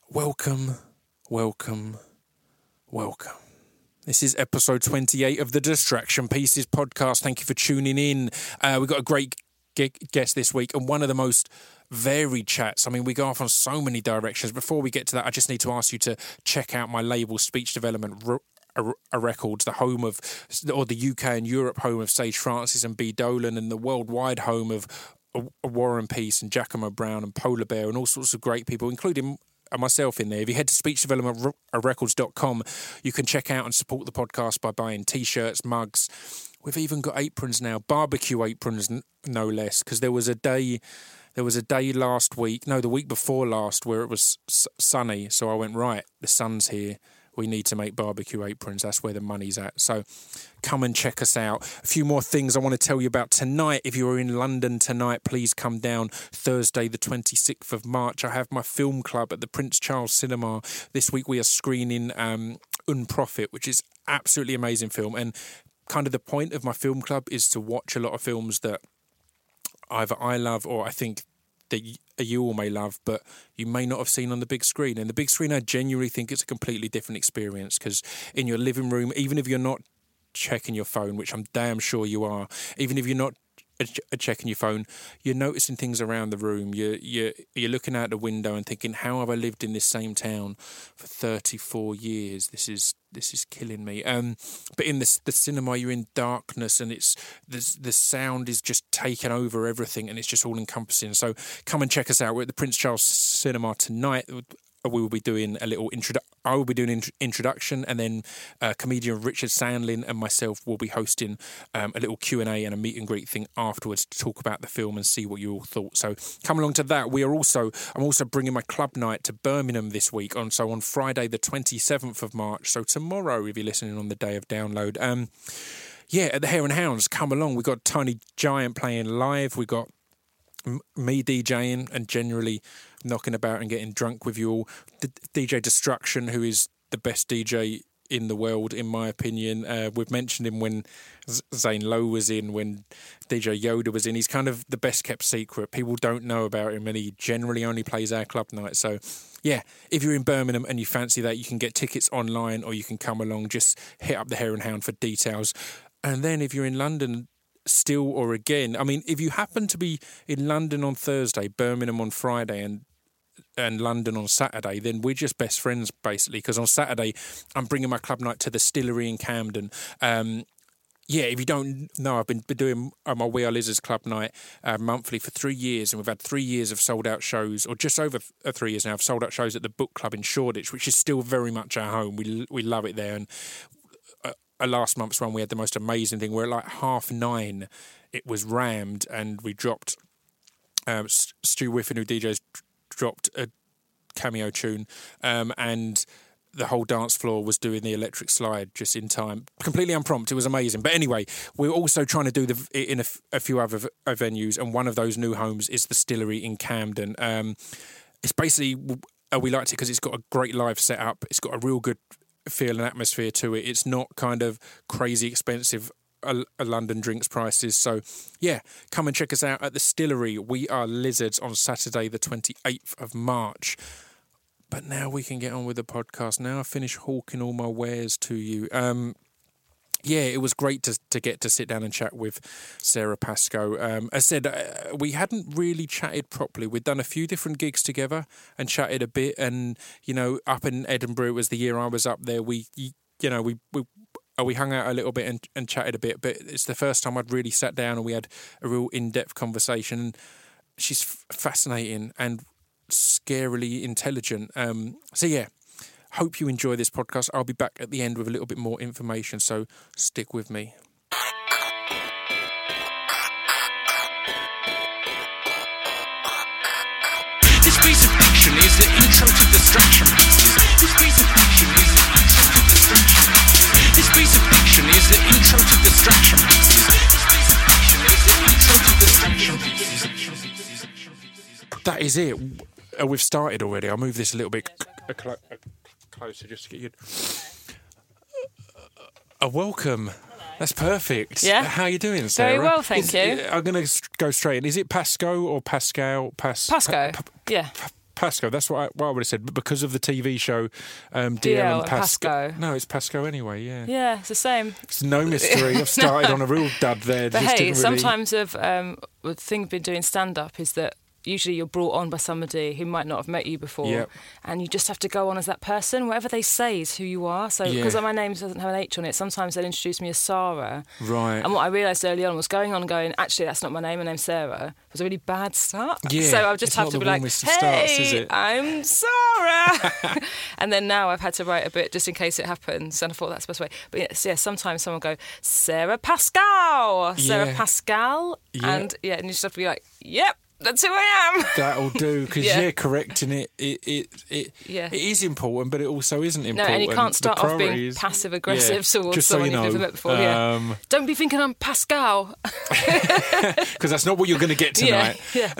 Welcome. This is episode 28 of the Distraction Pieces podcast. Thank you for tuning in. We've got a great guest this week and one of the most varied chats. I mean, we go off on so many directions. Before we get to that, I just need to ask you to check out my label, Speech Development Records, the home of, or the UK and Europe home of Sage Francis and B. Dolan, and the worldwide home of War and Peace and Giacomo Brown and Polar Bear and all sorts of great people, including myself in there. If you head to speechdevelopmentrecords.com, you can check out and support the podcast by buying t-shirts, mugs. We've even got aprons now, barbecue aprons, no less, because there was a day last week, no, the week before last, where it was sunny. So I went, right, the sun's here. We need to make barbecue aprons. That's where the money's at. So come and check us out. A few more things I want to tell you about tonight. If you're in London tonight, please come down Thursday, the 26th of March. I have my film club at the Prince Charles Cinema. This week we are screening Unprofit, which is absolutely amazing film. And kind of the point of my film club is to watch a lot of films that either I love or I think that you all may love, but you may not have seen on the big screen. And the big screen, I genuinely think it's a completely different experience, because in your living room, even if you're not checking your phone, which I'm damn sure you are, even if you're not checking your phone, you're noticing things around the room. You're looking out the window and thinking, how have I lived in this same town for 34 years? This is killing me. But in the cinema, you're in darkness, and it's the sound is just taking over everything, and it's just all encompassing. So come and check us out. We're at the Prince Charles Cinema tonight. We will be doing a little I will be doing an introduction, and then comedian Richard Sandlin and myself will be hosting a little Q&A and a meet and greet thing afterwards to talk about the film and see what you all thought. So come along to that. I'm also bringing my club night to Birmingham this week on Friday the 27th of March. So tomorrow, if you're listening on the day of download. At the Hare and Hounds, come along. We've got Tiny Giant playing live. We got me DJing and generally knocking about and getting drunk with you all. DJ Destruction, who is the best DJ in the world, in my opinion. We've mentioned him when Zane Lowe was in, when DJ Yoda was in. He's kind of the best kept secret. People don't know about him, and he generally only plays our club night. So, yeah, if you're in Birmingham and you fancy that, you can get tickets online or you can come along. Just hit up the Hare and Hound for details. And then if you're in London still or again, I mean, if you happen to be in London on Thursday, Birmingham on Friday, and London on Saturday, then we're just best friends, basically, because on Saturday I'm bringing my club night to the Stillery in Camden. If you don't know, I've been doing my We Are Lizards club night monthly for 3 years, and we've had 3 years of sold-out shows, or just over 3 years now, of sold-out shows at the Book Club in Shoreditch, which is still very much our home. We love it there, and last month's one, we had the most amazing thing where at 9:30 it was rammed, and we dropped Stu Whiffen, who DJs, dropped a cameo tune, and the whole dance floor was doing the electric slide just in time, completely unprompted. It was amazing. But anyway, we're also trying to do it in a few other venues, and one of those new homes is the Stillery in Camden. It's basically, we liked it because it's got a great live setup. It's got a real good feel and atmosphere to it. It's not kind of crazy expensive London drinks prices. So yeah, come and check us out at the Stillery. We Are Lizards on Saturday the 28th of March. But now we can get on with the podcast. Now I finish hawking all my wares to you. It was great to get to sit down and chat with Sarah Pascoe. As I said, we hadn't really chatted properly. We'd done a few different gigs together and chatted a bit. And, up in Edinburgh, it was the year I was up there. We hung out a little bit and chatted a bit. But it's the first time I'd really sat down and we had a real in-depth conversation. She's fascinating and scarily intelligent. Hope you enjoy this podcast. I'll be back at the end with a little bit more information, so stick with me. This piece of fiction is the intro to Distraction Pieces. This piece of fiction is the intro to Distraction Pieces. This piece of fiction is the intro to Distraction Pieces. This piece of fiction is the intro to Distraction Pieces. That is it. We've started already. I'll move this a little bit closer just to get you. Welcome. Hello. That's perfect. Yeah. How are you doing, Sarah? Very well, thank you. I'm going to go straight in. Is it Pascoe or Pascal? Pascoe. Pasco. That's what I would have said. But because of the TV show, DL and Pasco. No, it's Pasco anyway. Yeah. Yeah, it's the same. It's no mystery. I've started on a real dud there. But Just hey, didn't really... sometimes the thing of been doing stand-up is that usually you're brought on by somebody who might not have met you before, Yep. and you just have to go on as that person. Whatever they say is who you are. So because my name doesn't have an H on it, sometimes they'll introduce me as Sarah. Right. And what I realised early on was going, actually, that's not my name. My name's Sarah. It was a really bad start. Yeah, so I would just it's have not to the be like, warmest of hey, starts, is it? I'm Sarah. And then now I've had to write a bit just in case it happens. And I thought that's the best way. But yeah, sometimes someone will go, Sarah Pascal. Sarah Pascal. Yeah. And you just have to be like, yep. That's who I am. That'll do, because correcting it is important, but it also isn't important. No, and you can't start off being passive aggressive towards someone you've never met before. Don't be thinking I'm Pascal, because that's not what you're going to get tonight. Yeah.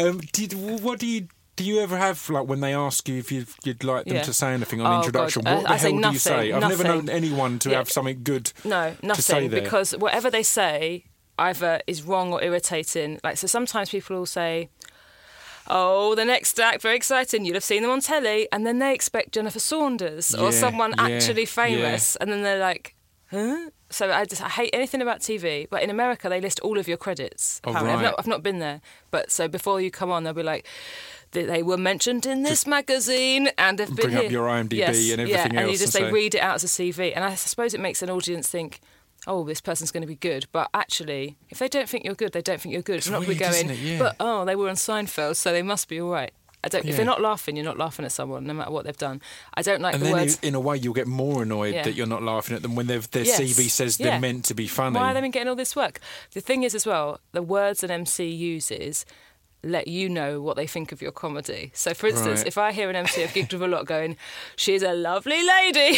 Do you ever have, like, when they ask you if you'd like them to say anything on introduction? God. What the hell nothing, do you say? I've never known anyone to have something good. No, nothing, to say there. because whatever they say either is wrong or irritating. Like, so sometimes people will say, oh, the next act, very exciting, you'll have seen them on telly, and then they expect Jennifer Saunders or someone actually famous, and then they're like, huh? So I hate anything about TV, but in America they list all of your credits. Oh, right. I've not been there, but so before you come on, they'll be like, they were mentioned in this magazine, and they've been bring up your IMDb and everything else. And they read it out as a CV, and I suppose it makes an audience think, oh, this person's going to be good. But actually, if they don't think you're good, they don't think you're good. It's not weird, going, isn't it? Yeah. but, they were on Seinfeld, so they must be all right. If they're not laughing, you're not laughing at someone, no matter what they've done. I don't like the words... And then, in a way, you'll get more annoyed that you're not laughing at them when their CV says they're meant to be funny. Why are they getting all this work? The thing is, as well, the words an MC uses let you know what they think of your comedy. So, for instance, if I hear an MC I've gigged with a lot going, she's a lovely lady,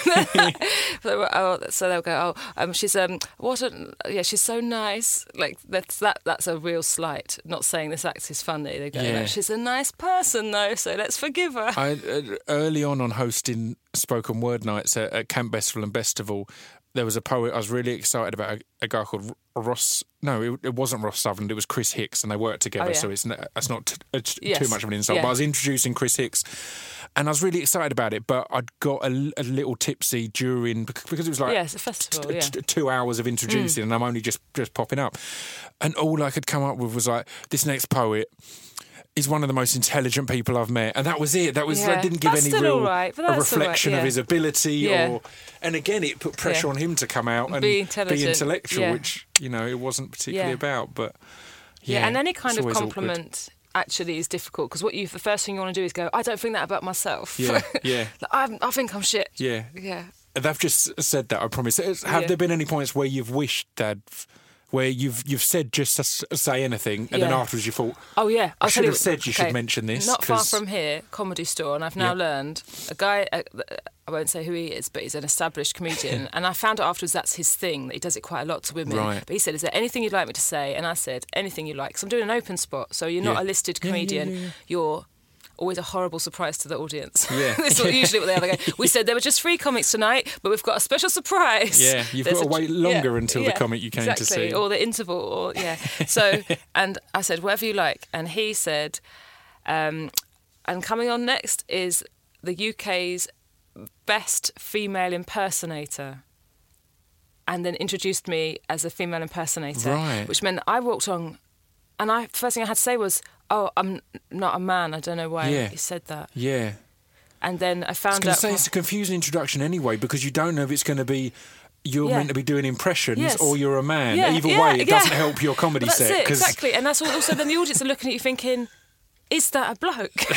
so they'll go, she's she's so nice. Like that's a real slight. Not saying this act is funny. They go, she's a nice person though, so let's forgive her. Early on hosting spoken word nights at Camp Bestival and Bestival, there was a poet I was really excited about, a guy called Ross. No, it wasn't Ross Sutherland. It was Chris Hicks, and they worked together. So that's not too much of an insult. But I was introducing Chris Hicks, and I was really excited about it. But I'd got a little tipsy during because it was like it's a festival, 2 hours of introducing, and I'm only just popping up, and all I could come up with was like, this next poet is one of the most intelligent people I've met, and that was it. That didn't give any real reflection of his ability, and again, it put pressure on him to come out and be intellectual, which it wasn't particularly about. But and any kind of compliment actually is difficult, because the first thing you want to do is go, I don't think that about myself. I think I'm shit. Yeah. They've just said that. I promise. Have there been any points where you've wished that? Where you've said just to say anything, and then afterwards you thought, oh yeah, I should have said you should mention this. Not far from here, Comedy Store, and I've now learned a guy. I won't say who he is, but he's an established comedian, and I found out afterwards that's his thing. That he does it quite a lot to women. Right. But he said, "Is there anything you'd like me to say?" And I said, "Anything you like." Because I'm doing an open spot, so you're not a listed comedian. You're always a horrible surprise to the audience. Yeah. That's usually what they are. We said there were just 3 comics tonight, but we've got a special surprise. Yeah, you've got to wait longer until the comic you came to see. Or the interval, So, and I said, whatever you like. And he said, and coming on next is the UK's best female impersonator. And then introduced me as a female impersonator. Right. Which meant I walked on, and first thing I had to say was, oh, I'm not a man. I don't know why he said that. Yeah. And then I found out... it's a confusing introduction anyway, because you don't know if it's going to be you're meant to be doing impressions or you're a man. Either way, it doesn't help your comedy set. That's it, exactly. And that's also then the audience are looking at you thinking, is that a bloke?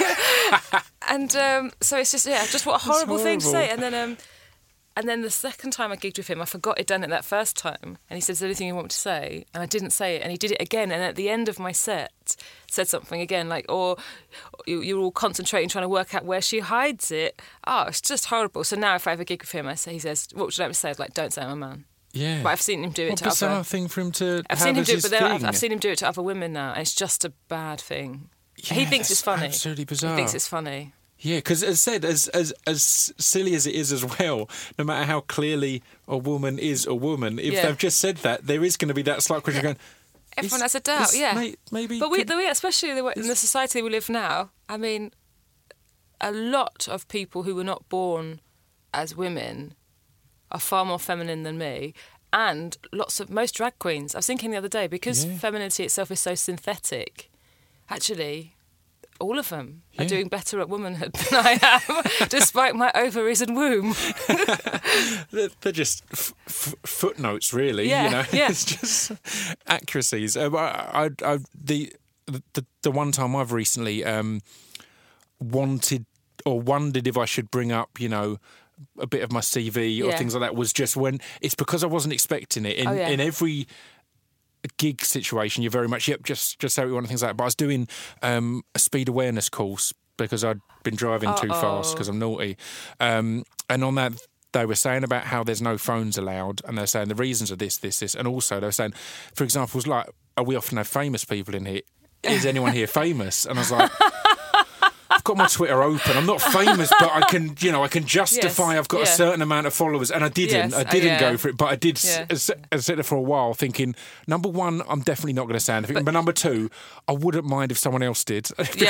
And so it's just what a horrible thing to say. And then the second time I gigged with him, I forgot he'd done it that first time. And he said, is there anything you want me to say? And I didn't say it. And he did it again. And at the end of my set, said something again, like, or you're all concentrating, trying to work out where she hides it. Oh, it's just horrible. So now if I ever gig with him, he says, what would you like me to say? I was like, don't say I'm a man. Yeah. But I've seen him do it to other... bizarre thing for him to I've seen him do it, but I've seen him do it to other women now. And it's just a bad thing. Yeah, he thinks it's funny. Absolutely bizarre. He thinks it's funny. Yeah, because as said, as silly as it is as well, no matter how clearly a woman is a woman, if they've just said that, there is going to be that slight question going, everyone has a doubt, maybe. But we, especially in the society we live now, I mean, a lot of people who were not born as women are far more feminine than me. And most drag queens, I was thinking the other day, because femininity itself is so synthetic, actually, all of them are doing better at womanhood than I am, despite my ovaries and womb. They're just footnotes, really. Yeah, you know, yeah. It's just accuracies. The one time I've recently wanted or wondered if I should bring up, you know, a bit of my CV or things like that was just when it's because I wasn't expecting it. In every gig situation, you're very much just how we want and things like that. But I was doing a speed awareness course because I'd been driving too fast because I'm naughty, and on that they were saying about how there's no phones allowed, and they're saying the reasons are this, and also they were saying, for example, was like, we often have famous people in here. Is anyone here famous? And I was like, I've got my Twitter open. I'm not famous, but I can justify I've got a certain amount of followers. And I didn't. I didn't go for it, but I did. I sat there for a while thinking, number one, I'm definitely not going to say anything. But number two, I wouldn't mind if someone else did.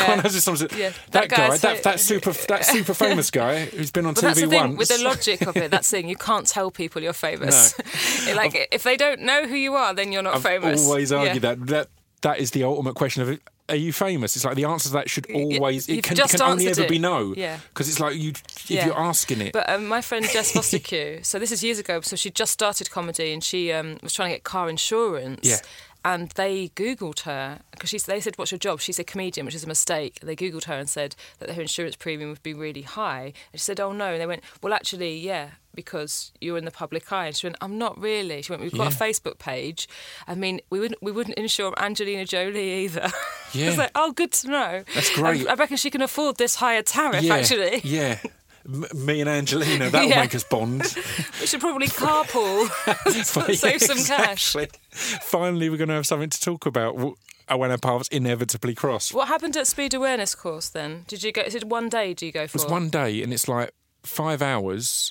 That guy, that super famous guy who's been on TV that's the thing, once. with the logic of it, that's the thing. You can't tell people you're famous. No. If they don't know who you are, then you're not famous. I've always argued that is the ultimate question of, are you famous? It's like the answer to that should always... It can only ever be no. Yeah. Because it's like if you're asking it. But my friend Jess Fostekew, so this is years ago, so she just started comedy and she was trying to get car insurance. Yeah. And they Googled her, because they said, what's your job? She said comedian, which is a mistake. They Googled her and said that her insurance premium would be really high. And she said, oh no. And they went, well, actually, yeah, because you're in the public eye. And she went, I'm not really. She went, we've got a Facebook page. I mean, we wouldn't insure Angelina Jolie either. Yeah. I was like, oh, good to know. That's great. I reckon she can afford this higher tariff, actually. Yeah. Me and Angelina, that'll make us bond. We should probably carpool, save some cash. Finally, we're going to have something to talk about when our paths inevitably cross. What happened at speed awareness course then? Did you go? Is it one day? Do you go for? It was one day, and it's like 5 hours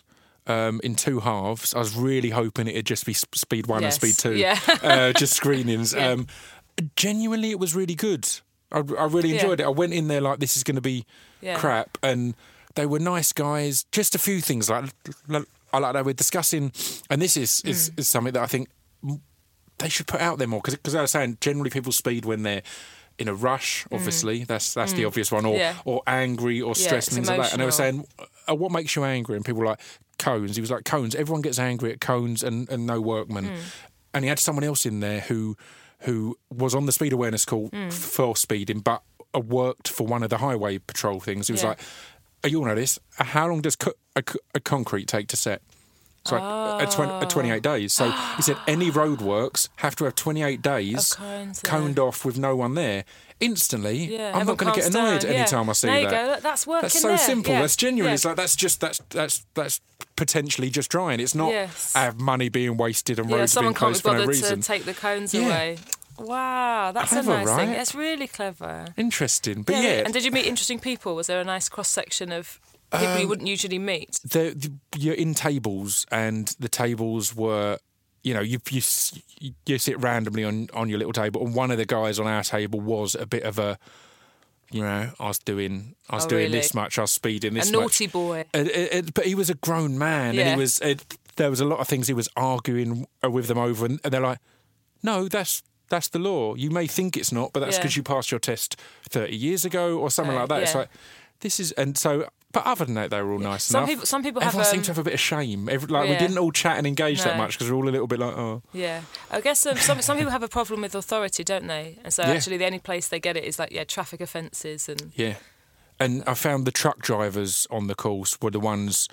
in two halves. I was really hoping it'd just be speed one and speed two, just screenings. Yeah. Genuinely, it was really good. I really enjoyed it. I went in there like, this is going to be crap, and they were nice guys. Just a few things like they were discussing, and this is something that I think they should put out there more, because I was saying generally people speed when they're in a rush. Obviously, that's the obvious one, or angry or stressed and things like that. And they were saying, what makes you angry? And people were like, cones. He was like, cones. Everyone gets angry at cones and no workman. And he had someone else in there who was on the speed awareness call for speeding, but worked for one of the highway patrol things. He was like, you all know this. How long does a concrete take to set? It's like 28 days. So he said any roadworks have to have 28 days coned off with no one there. Instantly, I'm not going to get annoyed any time I see that. There you go. That's working. That's so simple. Yeah. That's genuine. It's like that's potentially just drying. It's not I have money being wasted and roads being closed for no reason. Someone can't be bothered to take the cones away. Wow, that's clever, a nice thing. That's really clever. Interesting, but And did you meet interesting people? Was there a nice cross section of people you wouldn't usually meet? You're in tables, and the tables were, you sit randomly on your little table, and one of the guys on our table was a bit of a, I was doing this much, I was speeding this much. A naughty boy. But he was a grown man, and he was. There was a lot of things he was arguing with them over, and they're like, no, that's the law. You may think it's not, but that's because you passed your test 30 years ago or something like that. It's like, this is, and so. But other than that, they were all nice enough. Some people Everyone seemed to have a bit of shame. We didn't all chat and engage that much because we're all a little bit like, oh. Yeah. I guess some people have a problem with authority, don't they? And so actually the only place they get it is like, traffic offences and... Yeah. And I found the truck drivers on the course were the ones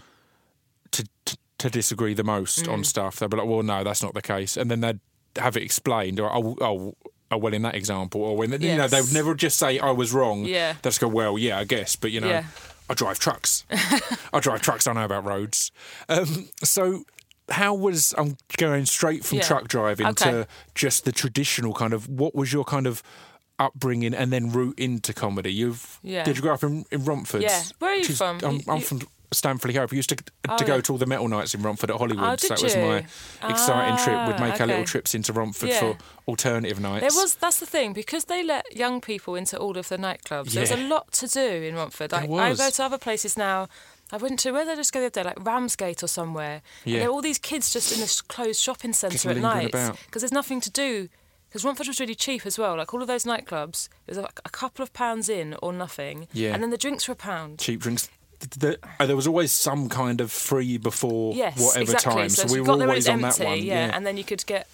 to disagree the most on stuff. They'd be like, well, no, that's not the case. And then they'd have it explained, or, well, in that example, or when they would never just say I was wrong. Yeah. They'd just go, well, yeah, I guess, but I drive trucks. I know about roads. So I'm going straight from truck driving to just the traditional kind of, what was your kind of upbringing and then route into comedy? Did you grow up in Romford? Yeah. Where are you from? I'm from Stanford Harrow. We used to go to all the metal nights in Romford at Hollywood. Oh, so did that was my exciting trip. We'd make our okay. little trips into Romford for alternative nights. That's the thing, because they let young people into all of the nightclubs. There's a lot to do in Romford. I go to other places now. I went to, where did I just go the other day, like Ramsgate or somewhere. Yeah. And there are all these kids just in this closed shopping centre at night. Because there's nothing to do. Because Romford was really cheap as well. Like all of those nightclubs, there's a couple of pounds in or nothing. Yeah. And then the drinks were £1. Cheap drinks. There was always some kind of free before whatever exactly. time. So we you were got there always when on it's empty, that one. Yeah. And then you could get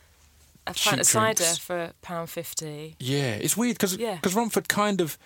a pint of cider for £1.50. Yeah, it's weird because Romford kind of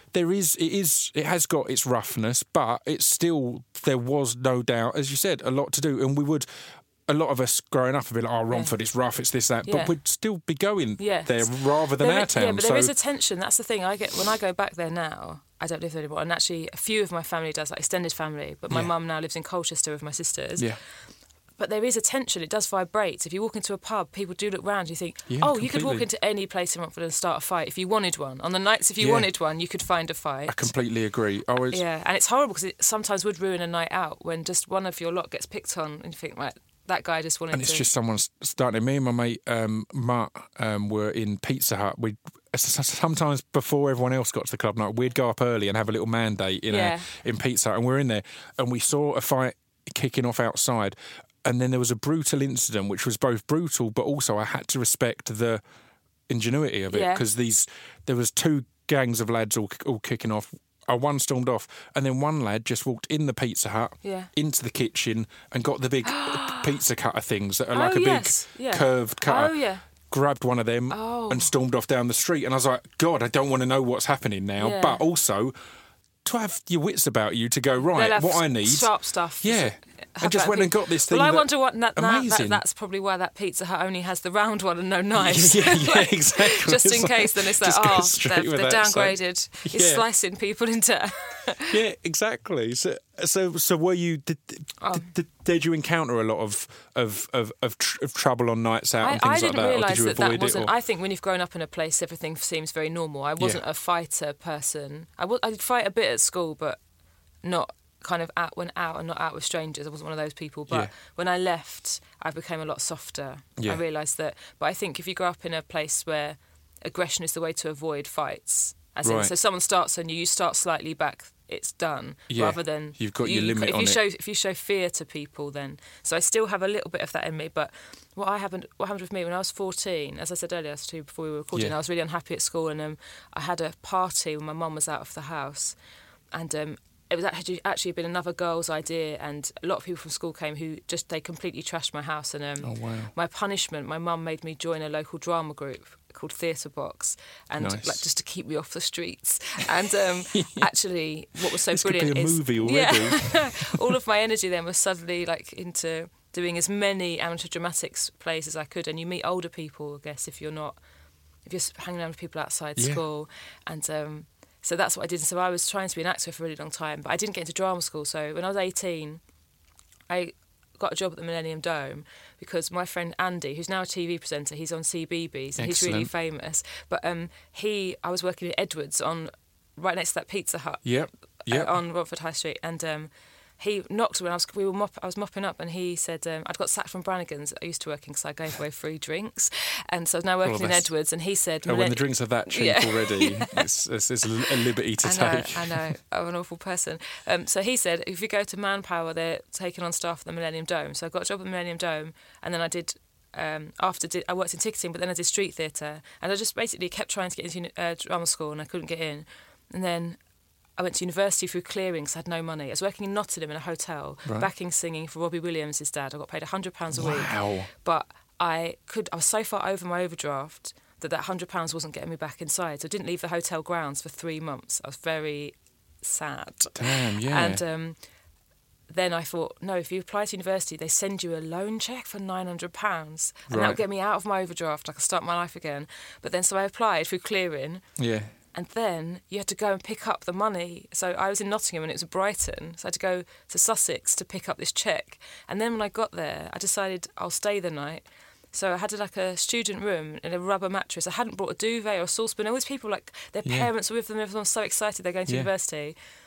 it has got its roughness, but it's still, there was no doubt, as you said, a lot to do, and a lot of us growing up would be like, oh, Romford, it's rough, it's this, that, but we'd still be going there rather than our town. Yeah, but there is a tension. That's the thing I get when I go back there now. I don't live there anymore, and actually a few of my family does, like extended family, but my mum now lives in Colchester with my sisters. Yeah. But there is a tension. It does vibrate. If you walk into a pub, people do look round. You think, you could walk into any place in Romford and start a fight if you wanted one. On the nights, if you wanted one, you could find a fight. I completely agree. Yeah, and it's horrible because it sometimes would ruin a night out when just one of your lot gets picked on and you think, right, that guy just wanted to... And it's just someone starting. Me and my mate, Matt, were in Pizza Hut. Sometimes before everyone else got to the club night, we'd go up early and have a little mandate in Pizza Hut. And we're in there and we saw a fight kicking off outside. And then there was a brutal incident, which was both brutal, but also I had to respect the ingenuity of it because there was two gangs of lads all kicking off. One stormed off, and then one lad just walked in the Pizza Hut into the kitchen and got the big pizza cutter things that are like a big curved cutter. Grabbed one of them and stormed off down the street. And I was like, God, I don't want to know what's happening now. Yeah. But also, to have your wits about you to go, right, what I need... Sharp stuff. Yeah. And just went and got this thing. Well, I wonder what... amazing. That's probably why that Pizza Hut only has the round one and no knives. Yeah, exactly. Just in case, then it's like, they're downgraded. You're slicing people into... Yeah, exactly. So were you... Did you encounter a lot of trouble on nights out and things like that? I didn't realise that wasn't... I think when you've grown up in a place, everything seems very normal. I wasn't a fighter person. I did fight a bit at school, but not... kind of went out and not out with strangers. I wasn't one of those people. But when I left, I became a lot softer. I realised that. But I think if you grow up in a place where aggression is the way to avoid fights, so someone starts on you, you start slightly back, it's done. Rather than you've got your limit on it. If you show fear to people, then so I still have a little bit of that in me. But what happened with me when I was 14, as I said earlier to you before we were recording, I was really unhappy at school, and I had a party when my mum was out of the house, and it was actually been another girl's idea, and a lot of people from school came who they completely trashed my house. And my punishment, my mum made me join a local drama group called Theatre Box, and just to keep me off the streets. And actually, what was so brilliant could be a movie already. All of my energy then was suddenly into doing as many amateur dramatics plays as I could. And you meet older people, I guess, if you're hanging around with people outside school, and. So that's what I did. And so I was trying to be an actor for a really long time, but I didn't get into drama school. So when I was 18, I got a job at the Millennium Dome because my friend Andy, who's now a TV presenter, he's on CBeebies and he's really famous. But I was working at Edwards right next to that Pizza Hut on Romford High Street, and he knocked when I was mopping up, and he said I'd got sacked from Brannigan's. I used to working because I gave away free drinks, and so I was now working in Edwards. And he said, when the drinks are that cheap already, it's a liberty to take. I know, I'm an awful person. So he said, if you go to Manpower, they're taking on staff at the Millennium Dome. So I got a job at the Millennium Dome, and then I did. I worked in ticketing, but then I did street theatre, and I just basically kept trying to get into drama school, and I couldn't get in, and then. I went to university through clearing because I had no money. I was working in Nottingham in a hotel, backing singing for Robbie Williams' dad. I got paid £100 a week. But I was so far over my overdraft that £100 wasn't getting me back inside. So I didn't leave the hotel grounds for 3 months. I was very sad. Damn, yeah. And then I thought, no, if you apply to university, they send you a loan cheque for £900. And that would get me out of my overdraft. I could start my life again. But then so I applied through clearing. Yeah. And then you had to go and pick up the money. So I was in Nottingham and it was Brighton. So I had to go to Sussex to pick up this cheque. And then when I got there, I decided I'll stay the night. So I had a student room in a rubber mattress. I hadn't brought a duvet or a saucepan. All these people, their parents were with them. Everyone was so excited they're going to university.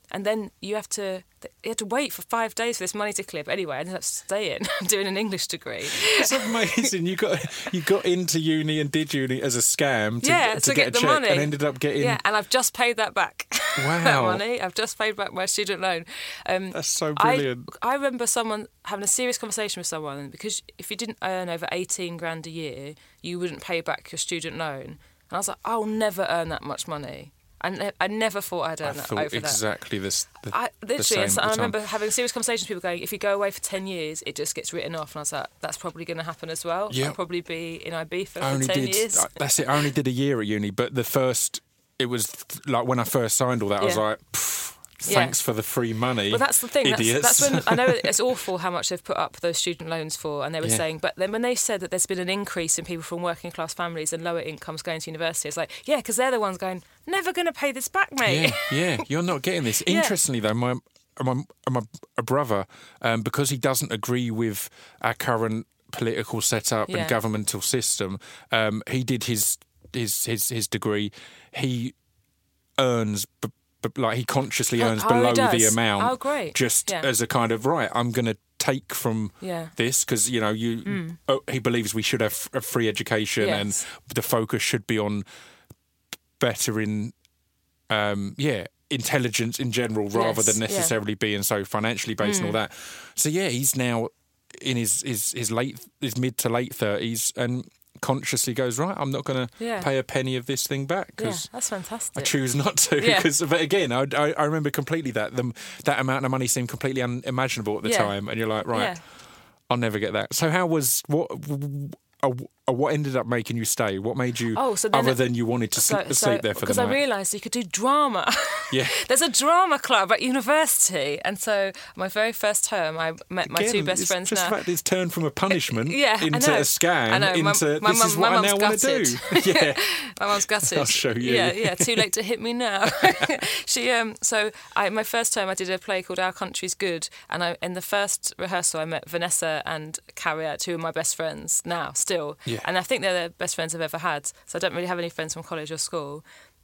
And then you had to wait for 5 days for this money to clear. But anyway, I ended up staying doing an English degree. It's amazing. You got into uni and did uni as a scam to get the a check money. and ended up getting... Yeah, and I've just paid that back. Wow. That money. I've just paid back my student loan. That's so brilliant. I remember someone having a serious conversation with someone, because if you didn't earn over 18 grand a year, you wouldn't pay back your student loan. And I was like, I'll never earn that much money. I never thought I'd earn that over exactly that. the same at the I time. remember having serious conversations with people going, if you go away for 10 years, it just gets written off. And I was like, that's probably going to happen as well. Yeah. I'll probably be in Ibiza for 10 years. That's it. I only did a year at uni, but it was like when I first signed all that, I was like, thanks for the free money. Well, that's the thing. Idiots. That's when I know it's awful how much they've put up those student loans for, and they were saying, but then when they said that there's been an increase in people from working class families and lower incomes going to university, it's like, because they're the ones going, never going to pay this back, mate. Yeah, you're not getting this. Interestingly, though, my brother, because he doesn't agree with our current political setup and governmental system, he did his degree. He earns. But like he consciously earns below the amount. Oh, great! Just as a kind of I'm going to take from this because he believes we should have a free education and the focus should be on bettering, intelligence in general rather than necessarily being so financially based and all that. So he's now in his mid to late 30s and consciously goes, right, I'm not going to pay a penny of this thing back because that's fantastic. I choose not to. But again, I remember completely that amount of money seemed completely unimaginable at the time, and you're like, right, I'll never get that. So how was what ended up making you stay? What made you, other than you wanted to sleep there for the night? Because I realised you could do drama. Yeah. There's a drama club at university. And so my very first term, I met my two best friends just now. the fact it's turned from a punishment into a scam into this is what I now want to do. Yeah. My mum's gutted. I'll show you. Yeah, too late to hit me now. My first term I did a play called Our Country's Good, and in the first rehearsal I met Vanessa and Carrier, two of my best friends now, still. Yeah. And I think they're the best friends I've ever had. So I don't really have any friends from college or school.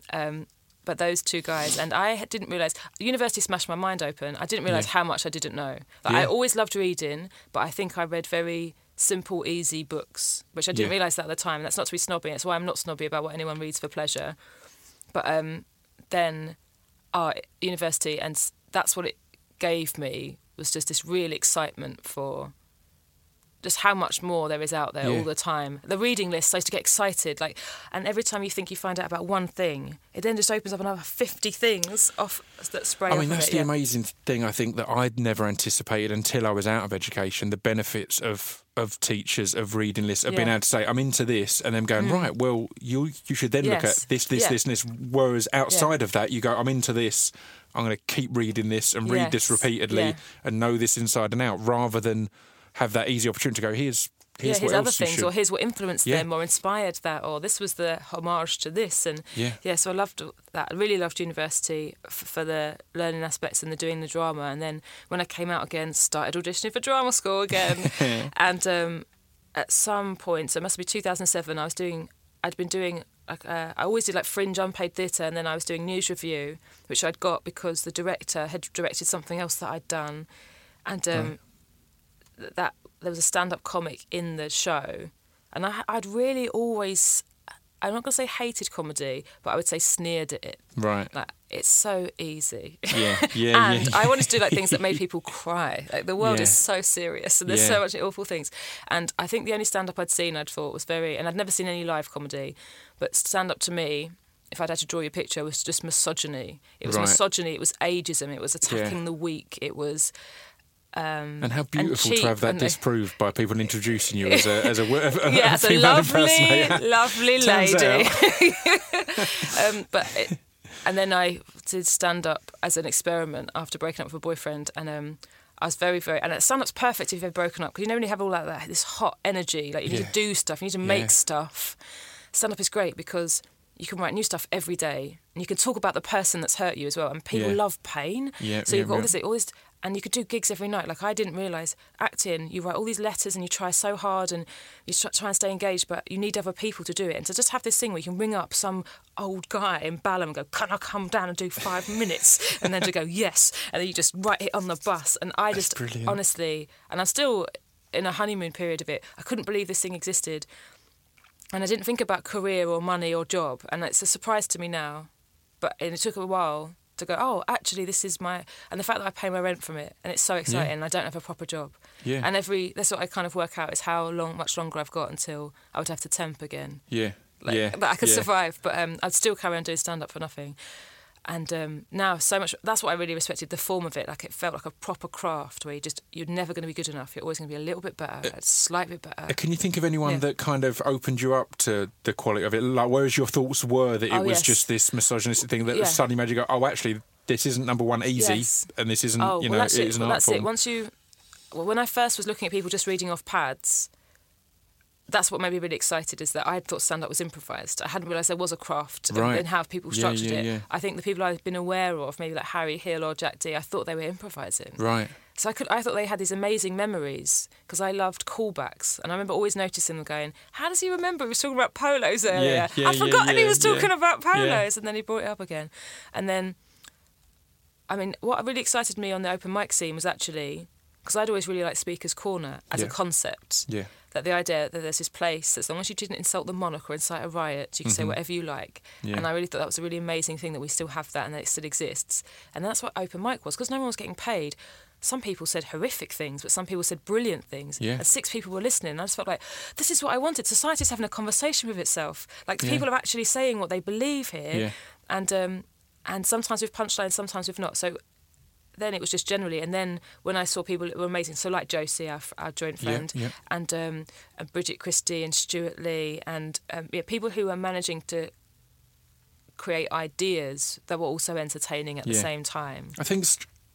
But those two guys, and I didn't realise, university smashed my mind open. I didn't realise how much I didn't know. I always loved reading, but I think I read very simple, easy books, which I didn't realise that at the time. And that's not to be snobby. That's why I'm not snobby about what anyone reads for pleasure. But then university, and that's what it gave me, was just this real excitement for just how much more there is out there all the time. The reading list, I used to get excited, and every time you think you find out about one thing, it then just opens up another 50 things that spray up. I mean, that's the it, amazing thing, I think, that I'd never anticipated until I was out of education, the benefits of teachers, of reading lists, of being able to say, I'm into this, and then going, right, well, you should then look at this, and this, whereas outside of that, you go, I'm into this, I'm going to keep reading this and read this repeatedly and know this inside and out, rather than have that easy opportunity to go, here's what other else things, you should. or here's what influenced them or inspired that, or this was the homage to this. And so I loved that. I really loved university for the learning aspects and the doing the drama. And then when I came out again, started auditioning for drama school again. And at some point, so it must be 2007, I'd been doing, I always did fringe unpaid theatre, and then I was doing news review, which I'd got because the director had directed something else that I'd done. And that there was a stand-up comic in the show, and I'd really always, I'm not going to say hated comedy, but I would say sneered at it. Right. It's so easy. Yeah. I wanted to do things that made people cry. The world is so serious, and there's so much awful things. And I think the only stand-up I'd seen, I'd thought was and I'd never seen any live comedy, but stand-up to me, if I'd had to draw you a picture, was just misogyny. It was misogyny, it was ageism, it was attacking the weak, it was... and how beautiful to have that disproved by people introducing you as a lovely lady. And then I did stand up as an experiment after breaking up with a boyfriend, and I was very, very... And stand-up's perfect if you've broken up, because when you have all that this hot energy, you need to do stuff, you need to make stuff. Stand-up is great because you can write new stuff every day, and you can talk about the person that's hurt you as well, and people love pain. So you've got all this... And you could do gigs every night. Like, I didn't realise acting, you write all these letters and you try so hard and you try and stay engaged, but you need other people to do it. And to just have this thing where you can ring up some old guy in Balham and go, can I come down and do 5 minutes? And then to go, yes. And then you just write it on the bus. And I just, honestly, and I'm still in a honeymoon period of it, I couldn't believe this thing existed. And I didn't think about career or money or job. And it's a surprise to me now. But it took a while to go, oh, actually, this is my... And the fact that I pay my rent from it, and it's so exciting, I don't have a proper job. Yeah. And that's what I kind of work out, is how much longer I've got until I would have to temp again. Yeah, That I could survive, but I'd still carry on doing stand-up for nothing. And now so much... That's what I really respected, the form of it. Like, it felt like a proper craft where you're never going to be good enough. You're always going to be a little bit better, a slight bit better. Can you think of anyone that kind of opened you up to the quality of it? Like, whereas your thoughts were that it was just this misogynistic thing that suddenly made you go, oh, actually, this isn't, number one, easy, and this isn't, it is an art form. That's it. When I first was looking at people just reading off pads, that's what made me really excited, is that I thought stand-up was improvised. I hadn't realised there was a craft in how people structured it. Yeah. I think the people I've been aware of, maybe like Harry Hill or Jack Dee, I thought they were improvising. Right. So I thought they had these amazing memories, because I loved callbacks. And I remember always noticing them going, how does he remember he was talking about polos earlier? I'd forgotten he was talking about polos. Yeah. And then he brought it up again. And then, I mean, what really excited me on the open mic scene was actually, because I'd always really liked Speaker's Corner as a concept. Yeah. That the idea that there's this place, as long as you didn't insult the monarch or incite a riot, you could say whatever you like. Yeah. And I really thought that was a really amazing thing, that we still have that and that it still exists. And that's what open mic was, because no one was getting paid. Some people said horrific things, but some people said brilliant things. Yeah. And 6 people were listening. And I just felt like, this is what I wanted. Society's having a conversation with itself. Like, people are actually saying what they believe here. Yeah. And sometimes with punchlines, sometimes with not. So then it was just generally, and then when I saw people that were amazing, so like Josie, our joint friend, and Bridget Christie and Stuart Lee, and people who are managing to create ideas that were also entertaining at the same time. I think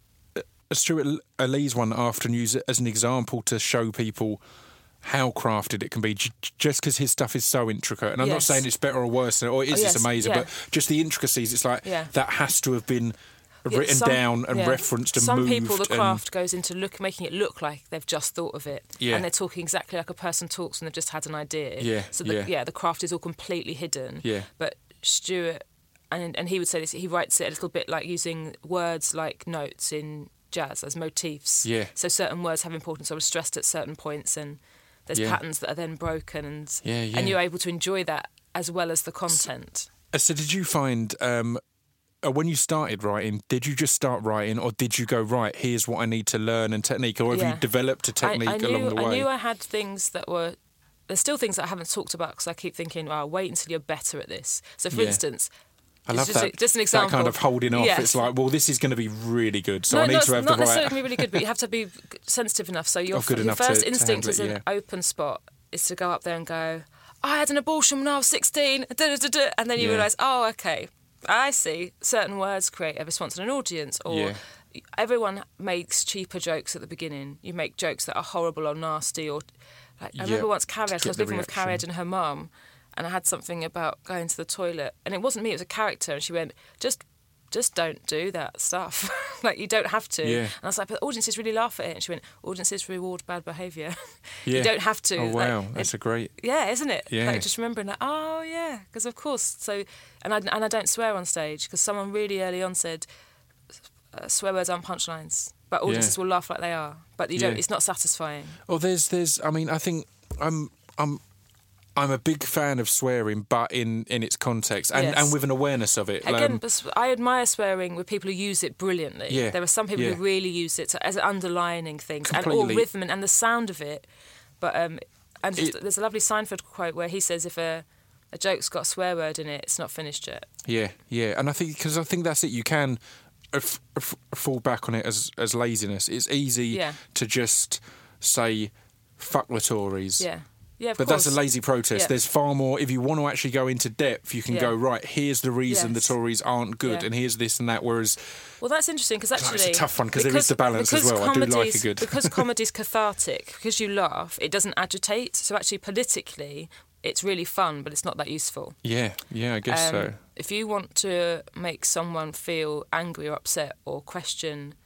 Stuart Lee's one I often use it as an example to show people how crafted it can be, just because his stuff is so intricate. And I'm not saying it's better or worse, or it is just amazing, but just the intricacies, it's like that has to have been written down and referenced and some moved. Some people, the craft goes into making it look like they've just thought of it, and they're talking exactly like a person talks when they've just had an idea. So the craft is all completely hidden. But Stuart, and he would say this, he writes it a little bit like using words like notes in jazz as motifs. So certain words have importance, or are stressed at certain points, and there's patterns that are then broken, and you're able to enjoy that as well as the content. So did you find... when you started writing, did you just start writing, or did you go, right, here's what I need to learn and technique, or have you developed a technique along the way? I knew I had things that were... There's still things that I haven't talked about, because I keep thinking, wait until you're better at this. So, for instance... I love just an example. That kind of holding off. It's like, well, this is going to be really good, so I need to have the right... Not necessarily going to be really good, but you have to be sensitive enough. So your first instinct as an open spot is to go up there and go, I had an abortion when I was 16, and then you realise, oh, okay... I see. Certain words create a response in an audience, or everyone makes cheaper jokes at the beginning. You make jokes that are horrible or nasty, or like I remember once Carrie, I was living with Carrie and her mum, and I had something about going to the toilet, and it wasn't me, it was a character, and she went, just don't do that stuff. Like, you don't have to. And I was like, but audiences really laugh at it. And she went, audiences reward bad behaviour. You don't have to. Oh, wow. That's a great... Yeah, isn't it? Yeah. Like, just remembering that, oh, yeah, because of course. So, and I don't swear on stage, because someone really early on said, swear words aren't punchlines, but audiences will laugh like they are. But you don't. It's not satisfying. Well, there's. I mean, I think I'm a big fan of swearing, but in its context and with an awareness of it. Again, I admire swearing with people who use it brilliantly. There are some people who really use it as underlining things, completely. And all rhythm and the sound of it. But there's a lovely Seinfeld quote where he says, if a joke's got a swear word in it, it's not finished yet. Yeah, and I think that's it. You can fall back on it as laziness. It's easy to just say fuck the Tories. Yeah, but course. That's a lazy protest. There's far more. If you want to actually go into depth, you can go, right, here's the reason the Tories aren't good, and here's this and that. Whereas, well, that's interesting, because actually... it's a tough one, because there is the balance as well. I do like a good... Because comedy's cathartic, because you laugh, it doesn't agitate. So actually, politically, it's really fun, but it's not that useful. Yeah, I guess so. If you want to make someone feel angry or upset or question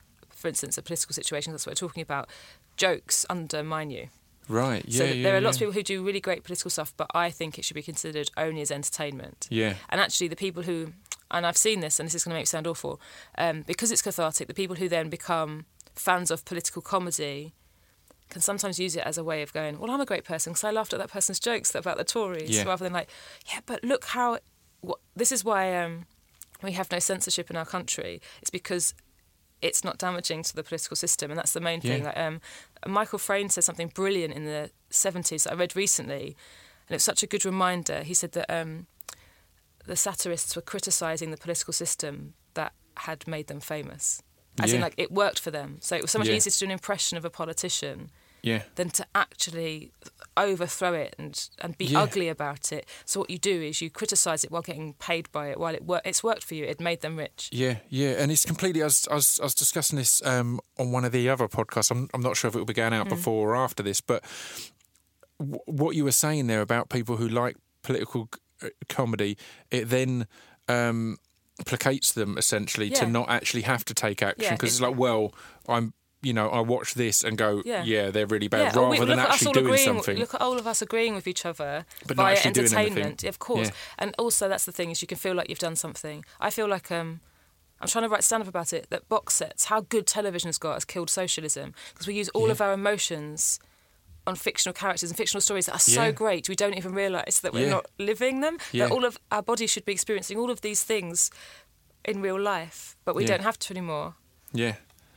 for instance, a political situation, that's what we're talking about, jokes undermine you. Right, So there are lots of people who do really great political stuff, but I think it should be considered only as entertainment. Yeah. And actually the people who, and I've seen this, and this is going to make me sound awful, because it's cathartic, the people who then become fans of political comedy can sometimes use it as a way of going, well, I'm a great person because I laughed at that person's jokes about the Tories, rather than like, yeah, but look how... this is why we have no censorship in our country. It's because it's not damaging to the political system, and that's the main thing. Like, Michael Frayn says something brilliant in the 70s that I read recently, and it's such a good reminder. He said that the satirists were criticising the political system that had made them famous. As in, like, it worked for them. So it was so much easier to do an impression of a politician than to actually overthrow it and be ugly about it. So what you do is you criticise it while getting paid by it, while it's worked for you. It made them rich. Yeah, and it's completely... I was discussing this on one of the other podcasts. I'm not sure if it will be going out before or after this, but what you were saying there about people who like political comedy, it then... placates them essentially to not actually have to take action, because it's like, well, I watch this and go, they're really bad, rather than actually doing something. Look at all of us agreeing with each other but via not entertainment, of course. And also, that's the thing, is you can feel like you've done something. I feel like I'm trying to write stand-up about it, that box sets, how good television has killed socialism, because we use all of our emotions on fictional characters and fictional stories that are so great, we don't even realise that we're not living them, that all of our bodies should be experiencing all of these things in real life, but we don't have to anymore. Yeah.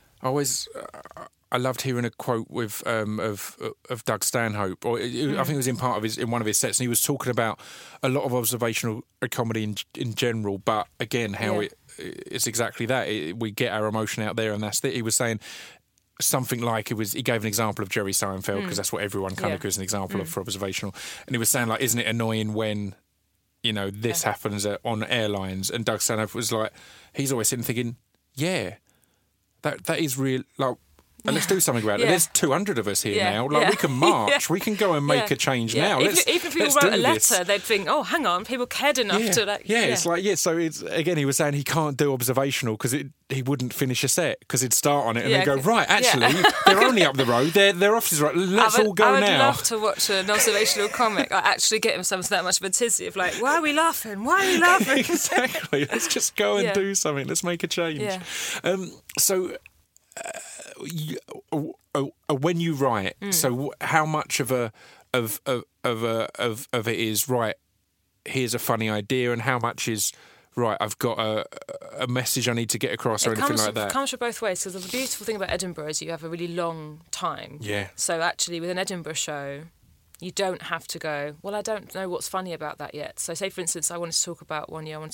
I loved hearing a quote with of Doug Stanhope, or I think it was in one of his sets, and he was talking about a lot of observational comedy in general, but again, how it's exactly that. We get our emotion out there, and that's it. He was saying something like, he gave an example of Jerry Seinfeld, because that's what everyone kind of gives an example of for observational, and he was saying, like, isn't it annoying when this happens on airlines? And Doug Stanhope was like, he's always sitting thinking, that is real, like, and let's do something about it. There's 200 of us here now. Like, we can march. We can go and make a change now. Even if people wrote a letter, they'd think, oh, hang on, people cared enough to... like. It's like, so it's, again, he was saying he can't do observational because he wouldn't finish a set, because he'd start on it and they'd go, right, actually, they're only up the road. Their office is right. Let's all go now. I would love to watch an observational comic. I actually get themselves that much of a tizzy of like, why are we laughing? Why are we laughing? Exactly. Let's just go and do something. Let's make a change. When you write, so how much of it is, right, here's a funny idea, and how much is, right, I've got a message I need to get across, or anything like that? It comes from both ways, because the beautiful thing about Edinburgh is you have a really long time. Yeah. So actually, with an Edinburgh show, you don't have to go, well, I don't know what's funny about that yet. So say, for instance, I wanted to talk about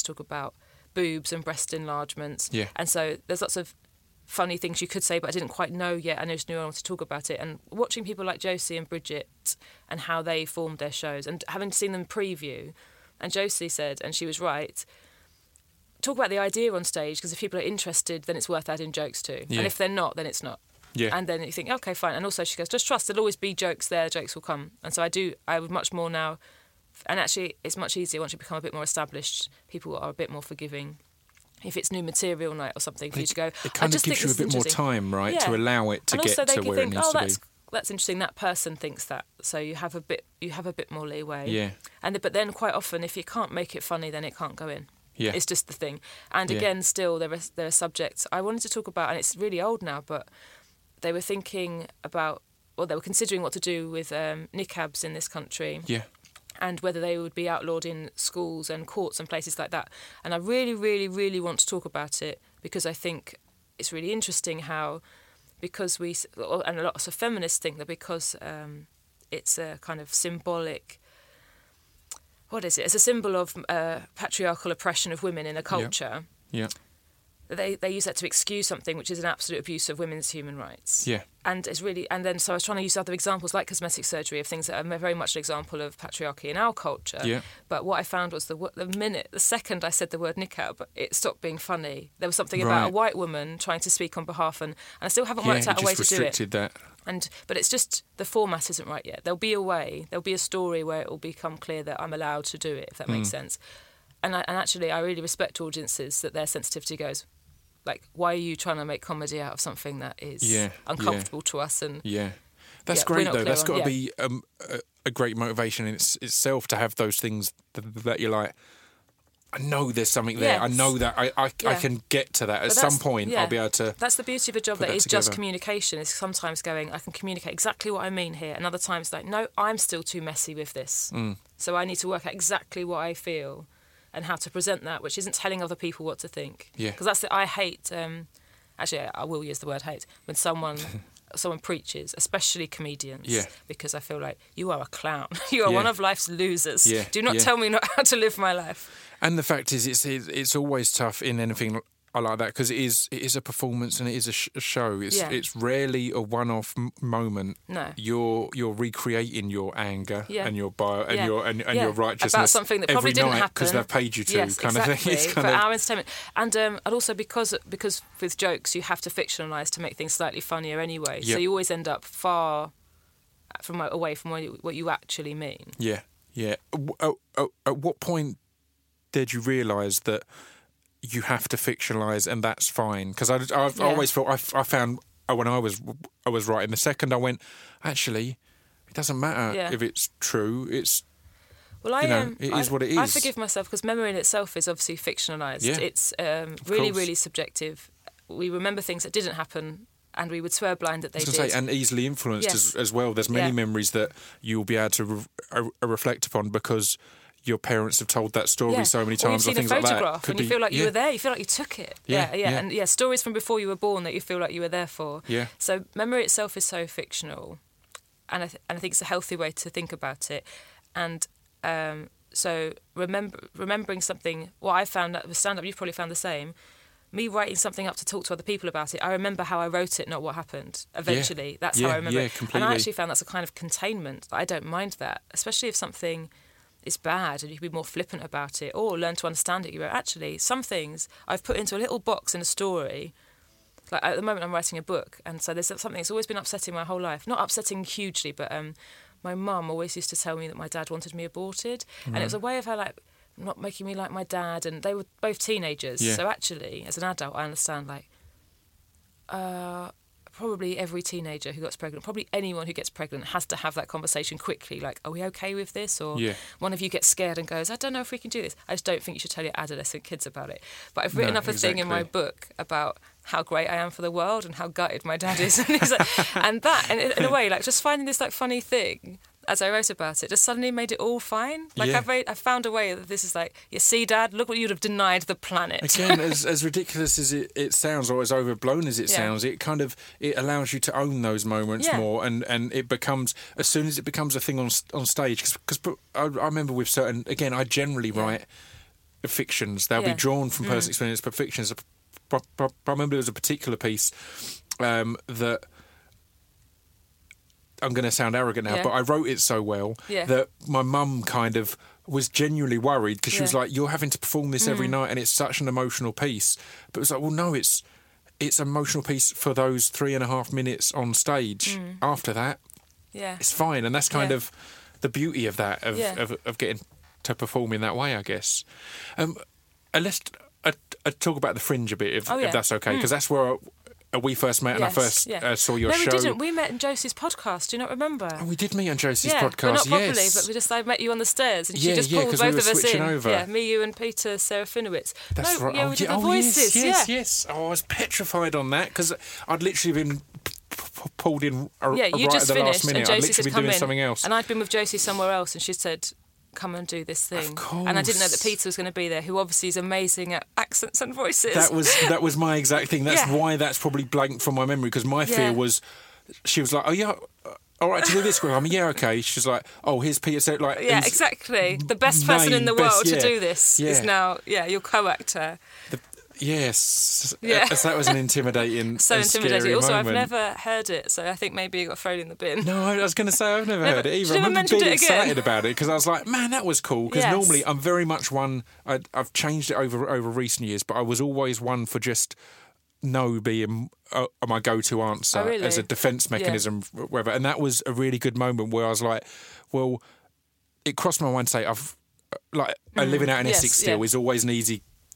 boobs and breast enlargements. Yeah. And so there's lots of funny things you could say, but I didn't quite know yet. I just knew I wanted to talk about it. And watching people like Josie and Bridget and how they formed their shows, and having seen them preview, and Josie said, and she was right, talk about the idea on stage, because if people are interested, then it's worth adding jokes to. Yeah. And if they're not, then it's not. Yeah. And then you think, okay, fine. And also she goes, just trust, there'll always be jokes there, jokes will come. And so I would much more now, and actually it's much easier once you become a bit more established. People are a bit more forgiving. If it's new material night or something, for you to go, it kind of gives you a bit more time, right, to allow it to get to where it needs to be. That's interesting. That person thinks that, so you have a bit more leeway. Yeah. But then quite often, if you can't make it funny, then it can't go in. Yeah. It's just the thing. And again, still there are subjects I wanted to talk about, and it's really old now, but they were thinking about, they were considering what to do with niqabs in this country. Yeah. And whether they would be outlawed in schools and courts and places like that. And I really, really, really want to talk about it, because I think it's really interesting how, and lots of feminists think that because it's a kind of symbolic, what is it? It's a symbol of patriarchal oppression of women in a culture. Yeah. They use that to excuse something which is an absolute abuse of women's human rights. Yeah. And it's really, and then so I was trying to use other examples like cosmetic surgery of things that are very much an example of patriarchy in our culture. Yeah. But what I found was the second I said the word niqab, it stopped being funny. There was something about a white woman trying to speak on behalf, and I still haven't worked out a way to do it. That. But it's just the format isn't right yet. There'll be a way. There'll be a story where it will become clear that I'm allowed to do it, if that makes sense. And actually, I really respect audiences that their sensitivity goes, like, why are you trying to make comedy out of something that is uncomfortable to us? And that's great though. That's got to be a great motivation in itself to have those things that you're like, I know there's something there. I know that I can get to that. At some point, I'll be able to... That's the beauty of a job that is just communication, is sometimes going, I can communicate exactly what I mean here, and other times like, no, I'm still too messy with this. So I need to work out exactly what I feel and how to present that, which isn't telling other people what to think. Because that's I hate... actually, I will use the word hate. When someone preaches, especially comedians, because I feel like, you are a clown. You are one of life's losers. Do not tell me not how to live my life. And the fact is, it's always tough in anything like that, because it is a performance and it is a show. It's rarely a one-off moment. No, you're recreating your anger and your your righteousness about something that probably didn't happen because they've paid you to, kind of thing. It's for our entertainment, and also because with jokes you have to fictionalise to make things slightly funnier anyway. So you always end up far away from what you actually mean. At what point did you realise that you have to fictionalise and that's fine? Because I've always thought I found when I was writing, the second I went, actually, it doesn't matter if it's true. It's it is what it is. I forgive myself because memory in itself is obviously fictionalised. It's really subjective. We remember things that didn't happen, and we would swear blind that they did. And easily influenced as well. There's many memories that you'll be able to reflect upon because your parents have told that story so many times, or things like that. You've seen a photograph and you feel like you were there. You feel like you took it. And stories from before you were born that you feel like you were there for. So memory itself is so fictional, and I think it's a healthy way to think about it. And so remembering something. What I found with stand-up, you've probably found the same. Me writing something up to talk to other people about it, I remember how I wrote it, not what happened. Eventually, that's how I remember it. Completely. And I actually found that's a kind of containment. I don't mind that, especially if something is bad and you can be more flippant about it or learn to understand it. You go, actually, some things I've put into a little box in a story. Like at the moment I'm writing a book, and so there's something that's always been upsetting my whole life. Not upsetting hugely, but my mum always used to tell me that my dad wanted me aborted. And it was a way of her like not making me like my dad, and they were both teenagers. So actually, as an adult, I understand like probably every teenager who gets pregnant, probably anyone who gets pregnant has to have that conversation quickly, like, are we okay with this? Or one of you gets scared and goes, I don't know if we can do this. I just don't think you should tell your adolescent kids about it. But I've written up a thing in my book about how great I am for the world and how gutted my dad is. And that, in a way, like just finding this like funny thing as I wrote about it, just suddenly made it all fine. Like I found a way that this is like, you see, Dad, look what you'd have denied the planet. Again, as ridiculous as it sounds, or as overblown as it sounds, it allows you to own those moments more, and it becomes, as soon as it becomes a thing on stage, because I remember with certain, again, I generally write fictions. They'll be drawn from personal experience, but fictions. I remember there was a particular piece that, I'm going to sound arrogant now, but I wrote it so well that my mum kind of was genuinely worried, because she was like, you're having to perform this every night and it's such an emotional piece. But it was like, well, no, it's an emotional piece for those 3.5 minutes on stage. After that, it's fine. And that's kind of the beauty of that, of getting to perform in that way, I guess. Let's talk about the Fringe a bit, if that's okay, because that's where we first met, and I first saw your show. No, we didn't. We met in Josie's podcast. Do you not remember? Oh, we did meet on Josie's podcast, but not properly, but I met you on the stairs, and she just pulled both of us in. Over. Yeah, me, you, and Peter Serafinowicz. That's right. Yeah, we did the voices. Yes. Oh, I was petrified on that, because I'd literally been pulled in right you just at the finished, last minute. and I'd Josie literally said, been doing something else. And I'd been with Josie somewhere else, and she said, come and do this thing. Of course. And I didn't know that Peter was going to be there, who obviously is amazing at accents and voices. That was my exact thing. That's why that's probably blanked from my memory, because my fear was, she was like, oh yeah, all right to do this. I mean, yeah, okay. She's like, oh, here's Peter. So like, exactly. The best person in the world to do this is now, your co-actor. Yes. That was an intimidating, so intimidating. Scary also, moment. I've never heard it, so I think maybe it got thrown in the bin. No, I was going to say I've never heard it either. I remember being excited about it, because I was like, man, that was cool. Because normally I'm very much one. I've changed it over recent years, but I was always one for just no being my go-to answer as a defence mechanism, whatever. And that was a really good moment where I was like, well, it crossed my mind to say living out in Essex still is always an easy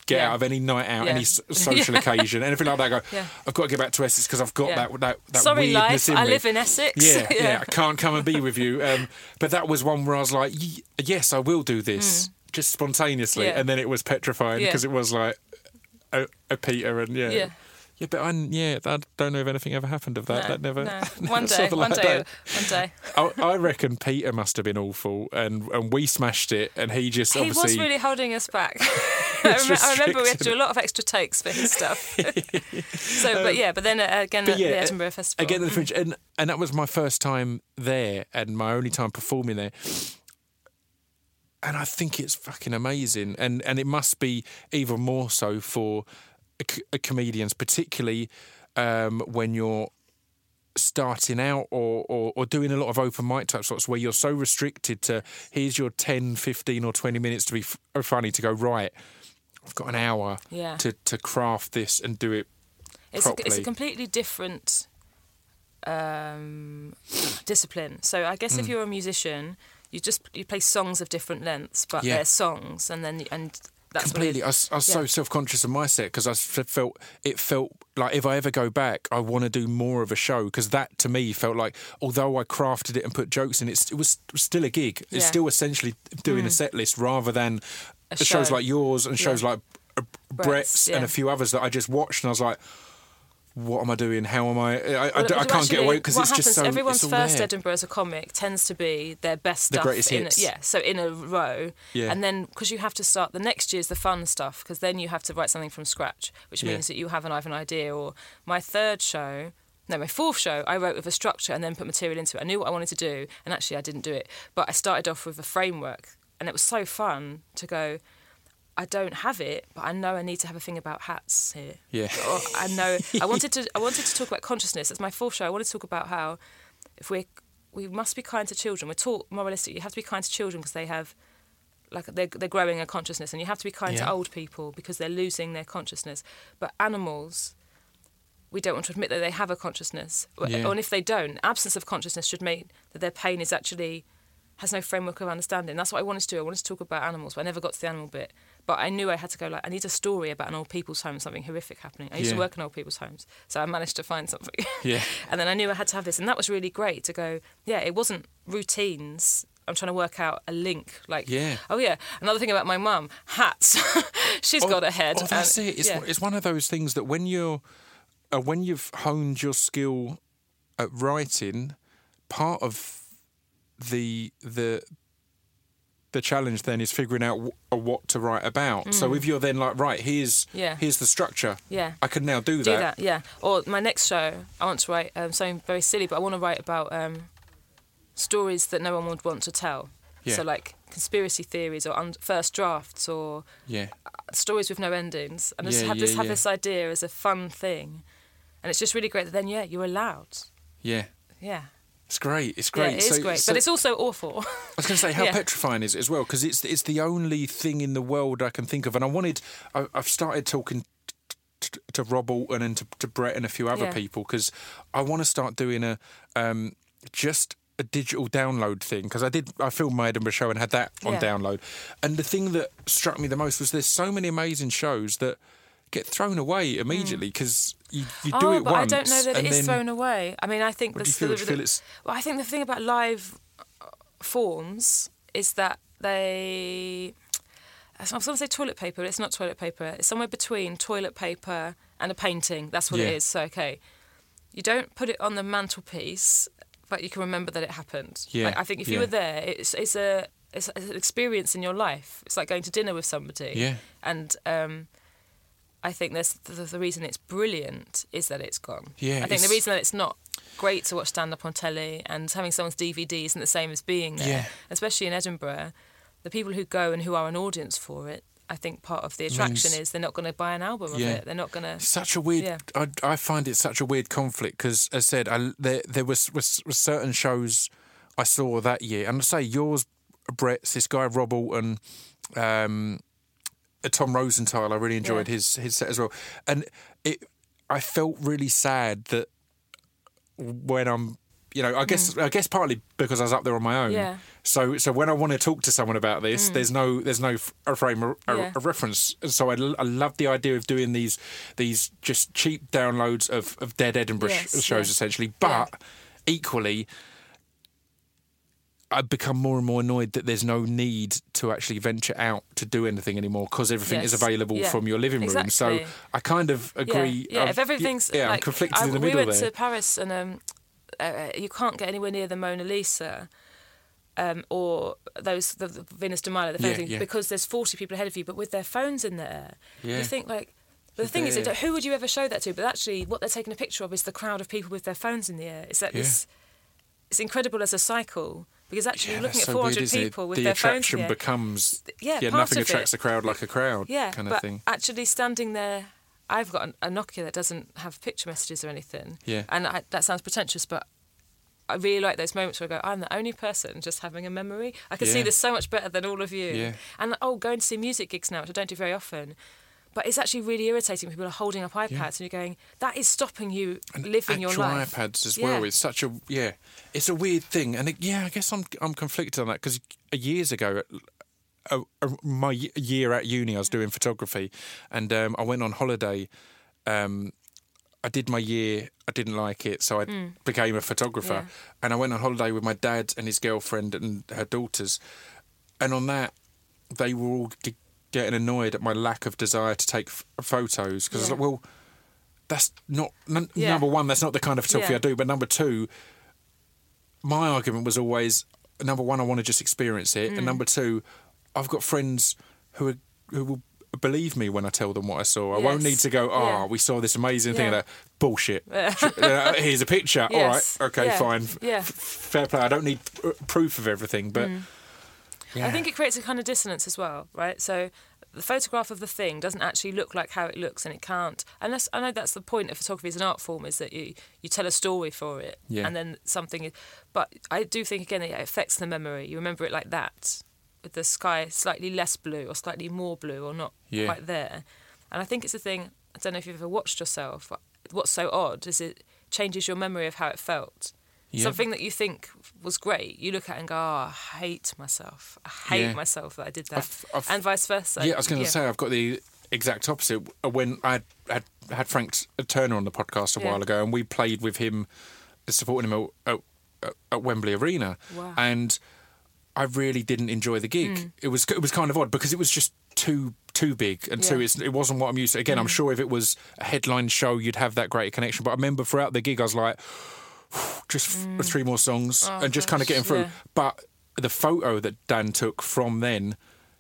get out of any night out, any social occasion, anything like that. I go, I've got to get back to Essex because I've got that Sorry, weirdness life, in I me. live in Essex. Yeah, I can't come and be with you. But that was one where I was like, yes, I will do this, just spontaneously. And then it was petrifying because it was like a Peter and Yeah, but I don't know if anything ever happened of that. No, that never. No. One day. I reckon Peter must have been awful, and we smashed it, and he just he obviously was really holding us back. I remember we had to do a lot of extra takes for his stuff. But then again at the Edinburgh Festival. Again at the Fringe, and that was my first time there, and my only time performing there. And I think it's fucking amazing, and it must be even more so for comedians, particularly when you're starting out or doing a lot of open mic type sorts where you're so restricted to here's your 10, 15 or 20 minutes to be funny, to go, right, I've got an hour to craft this and do it properly. It's a completely different discipline. So I guess if you're a musician, you play songs of different lengths, but they're songs, and that's completely. I was so self-conscious of my set because it felt like if I ever go back, I want to do more of a show, because that to me felt like, although I crafted it and put jokes in, it was still a gig. It's still essentially doing a set list rather than shows like yours and shows like Brett's and a few others that I just watched and I was like, what am I doing? How am I can't get away because it's just so. Everyone's first Edinburgh as a comic tends to be their best stuff. The greatest hits. So in a row. Yeah. And then because you have to start, the next year's the fun stuff, because then you have to write something from scratch, which means that you have an idea. Or my fourth show, I wrote with a structure and then put material into it. I knew what I wanted to do, and actually I didn't do it. But I started off with a framework, and it was so fun to go, I don't have it, but I know I need to have a thing about hats here. Yeah. Or I know I wanted to talk about consciousness. It's my fourth show. I wanted to talk about how if we must be kind to children. We're taught moralistically you have to be kind to children because they have they're growing a consciousness, and you have to be kind to old people because they're losing their consciousness. But animals, we don't want to admit that they have a consciousness. Yeah. And if they don't, absence of consciousness should mean that their pain is actually has no framework of understanding. That's what I wanted to do. I wanted to talk about animals, but I never got to the animal bit. But I knew I had to go, I need a story about an old people's home, something horrific happening. I used to work in old people's homes, so I managed to find something. Yeah. And then I knew I had to have this, and that was really great to go, it wasn't routines. I'm trying to work out a link. Another thing about my mum, hats. She's got a head. Oh, that's it. It's one of those things that when you've honed your skill at writing, part of the challenge then is figuring out what to write about. So if you're then like, right, here's the structure. Yeah. I can now do that. Yeah. Or my next show, I want to write something very silly, but I want to write about stories that no one would want to tell. Yeah. So like conspiracy theories or first drafts or stories with no endings. And just have this idea as a fun thing. And it's just really great that then, you're allowed. Yeah. Yeah. It's great. Yeah, it is great, but it's also awful. I was going to say how petrifying is it as well, because it's the only thing in the world I can think of, and I've started talking to Rob Alton and to Brett and a few other people, because I want to start doing just a digital download thing, because I filmed my Edinburgh show and had that on download, and the thing that struck me the most was there's so many amazing shows that get thrown away immediately because you do it but once. I don't know that it is thrown away. I mean, I think I think the thing about live forms is that I was going to say toilet paper, but it's not toilet paper. It's somewhere between toilet paper and a painting. That's what it is. So, you don't put it on the mantelpiece, but you can remember that it happened. Yeah. I think if you were there, it's an experience in your life. It's like going to dinner with somebody. Yeah. And I think the reason it's brilliant is that it's gone. Yeah, I think the reason that it's not great to watch stand-up on telly and having someone's DVD isn't the same as being there. Yeah. Especially in Edinburgh, the people who go and who are an audience for it, I think part of the attraction is they're not going to buy an album of it. They're not going to... Such a weird... I find it such a weird conflict because, as I said, there was certain shows I saw that year, and I say yours, Brett's, this guy Rob Alton, Tom Rosenthal, I really enjoyed his set as well. And I felt really sad that when I'm, You know, I guess partly because I was up there on my own. Yeah. So when I want to talk to someone about this, there's no frame of reference. So I love the idea of doing these just cheap downloads of Dead Edinburgh shows essentially. But equally, I've become more and more annoyed that there's no need to actually venture out to do anything anymore because everything is available from your living room. So I kind of agree. Yeah, if everything's like, I'm conflicted in the middle there. We went to Paris and you can't get anywhere near the Mona Lisa or the Venus de Milo, because there's 40 people ahead of you, but with their phones in the air. You think like... But the thing is, who would you ever show that to? But actually, what they're taking a picture of is the crowd of people with their phones in the air. It's it's incredible as a cycle. Because actually, you're looking at 400 people with their phones in the air. The attraction becomes... part nothing of attracts the crowd like a crowd kind of thing. Actually standing there... I've got a Nokia that doesn't have picture messages or anything. Yeah. And that sounds pretentious, but I really like those moments where I go, I'm the only person just having a memory. I can see this so much better than all of you. Yeah. And, going to see music gigs now, which I don't do very often... But it's actually really irritating when people are holding up iPads and you're going, that is stopping you living your life. iPads as well. It's such a it's a weird thing, and I guess I'm conflicted on that because years ago, my year at uni, I was doing photography, and I went on holiday. I did my year. I didn't like it, so I became a photographer, and I went on holiday with my dad and his girlfriend and her daughters, and on that, they were all getting annoyed at my lack of desire to take photos because I was like, well, that's not number one, that's not the kind of photography I do, but number two, my argument was always, number one, I want to just experience it, and number two, I've got friends who will believe me when I tell them what I saw. I won't need to go, we saw this amazing thing, and bullshit. Here's a picture. All right, okay, fine. Fair play. I don't need proof of everything, but... I think it creates a kind of dissonance as well, right? So the photograph of the thing doesn't actually look like how it looks, and it can't. Unless I know that's the point of photography as an art form, is that you tell a story for it, and then something. But I do think again it affects the memory. You remember it like that, with the sky slightly less blue or slightly more blue or not quite there. And I think it's a thing. I don't know if you've ever watched yourself. What's so odd is it changes your memory of how it felt. Something that you think was great, you look at it and go, I hate myself. I hate myself that I did that. And vice versa. Yeah, I was going to say, I've got the exact opposite. When I had Frank Turner on the podcast a while ago, and we played with him, supporting him at Wembley Arena. Wow. And I really didn't enjoy the gig. It was kind of odd because it was just too big, and it wasn't what I'm used to. Again, I'm sure if it was a headline show, you'd have that greater connection. But I remember throughout the gig, I was like... just 3 more songs and just kind of getting through. But the photo that Dan took from then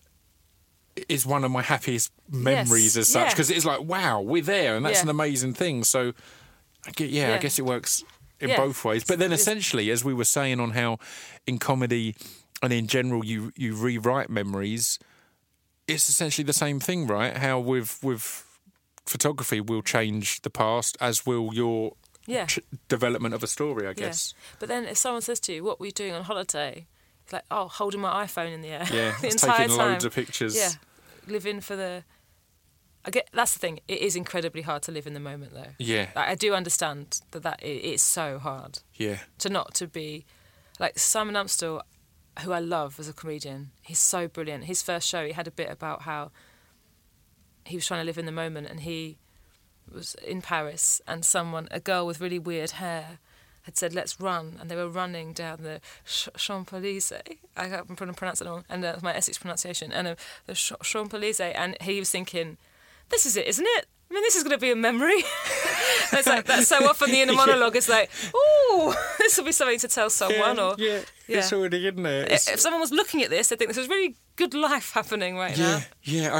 is one of my happiest memories as such, because it's like, wow, we're there, and that's an amazing thing. So, I guess it works in both ways. But then essentially, as we were saying on how in comedy and in general you rewrite memories, it's essentially the same thing, right? How with photography will change the past, as will your... development of a story, I guess. But then if someone says to you, what were you doing on holiday? It's like, holding my iPhone in the air. The entire taking time. Loads of pictures. Living for the... that's the thing. It is incredibly hard to live in the moment, though. Yeah. I do understand that it's so hard. Yeah. To be... Like, Simon Amstel, who I love as a comedian, he's so brilliant. His first show, he had a bit about how he was trying to live in the moment, and he... was in Paris, and a girl with really weird hair had said, let's run, and they were running down the Champs-Élysées. I can't pronounce it wrong, and that's my Essex pronunciation, and the Champs-Élysées, and he was thinking, this is it, isn't it? I mean, this is going to be a memory. It's like, that's so often the inner monologue is like, ooh, this will be something to tell someone. It's already in there. If someone was looking at this, they'd think this is really good life happening right now. Yeah,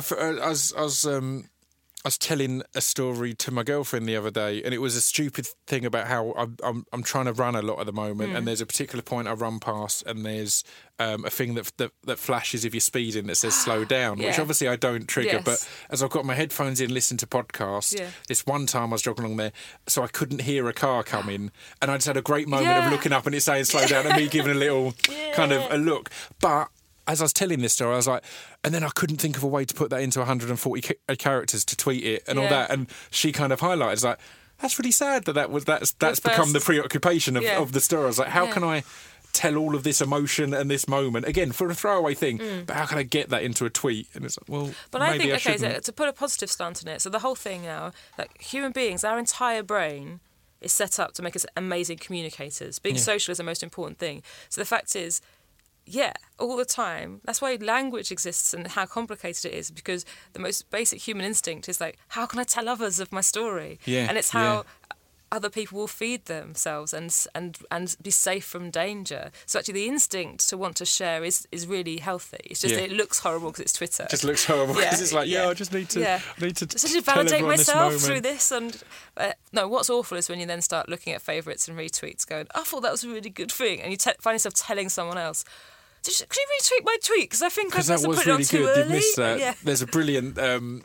I was telling a story to my girlfriend the other day, and it was a stupid thing about how I'm trying to run a lot at the moment, and there's a particular point I run past, and there's a thing that flashes if you're speeding that says slow down, which obviously I don't trigger, but as I've got my headphones in, listening to podcasts, this one time I was jogging along there, so I couldn't hear a car coming, and I just had a great moment of looking up and it saying slow down, and me giving a little kind of a look, but... As I was telling this story, I was like, and then I couldn't think of a way to put that into 140 characters to tweet it and all that. And she kind of highlighted, like, that's really sad that's become the preoccupation of the story. I was like, how can I tell all of this emotion and this moment again for a throwaway thing, but how can I get that into a tweet? And it's like, well, but maybe I think shouldn't. to put a positive slant on it. So the whole thing now, like human beings, our entire brain is set up to make us amazing communicators. Being social is the most important thing. So the fact is, all the time. That's why language exists and how complicated it is, because the most basic human instinct is like, how can I tell others of my story? Yeah, and it's how other people will feed themselves and be safe from danger. So actually the instinct to want to share is really healthy. It's just it looks horrible because it's Twitter. It just looks horrible because it's like, I just need to to validate myself through this. And no, what's awful is when you then start looking at favourites and retweets going, I thought that was a really good thing, and you find yourself telling someone else, could you retweet my tweet? Because I think I must have put it on too early. You've missed that. Yeah. There's a brilliant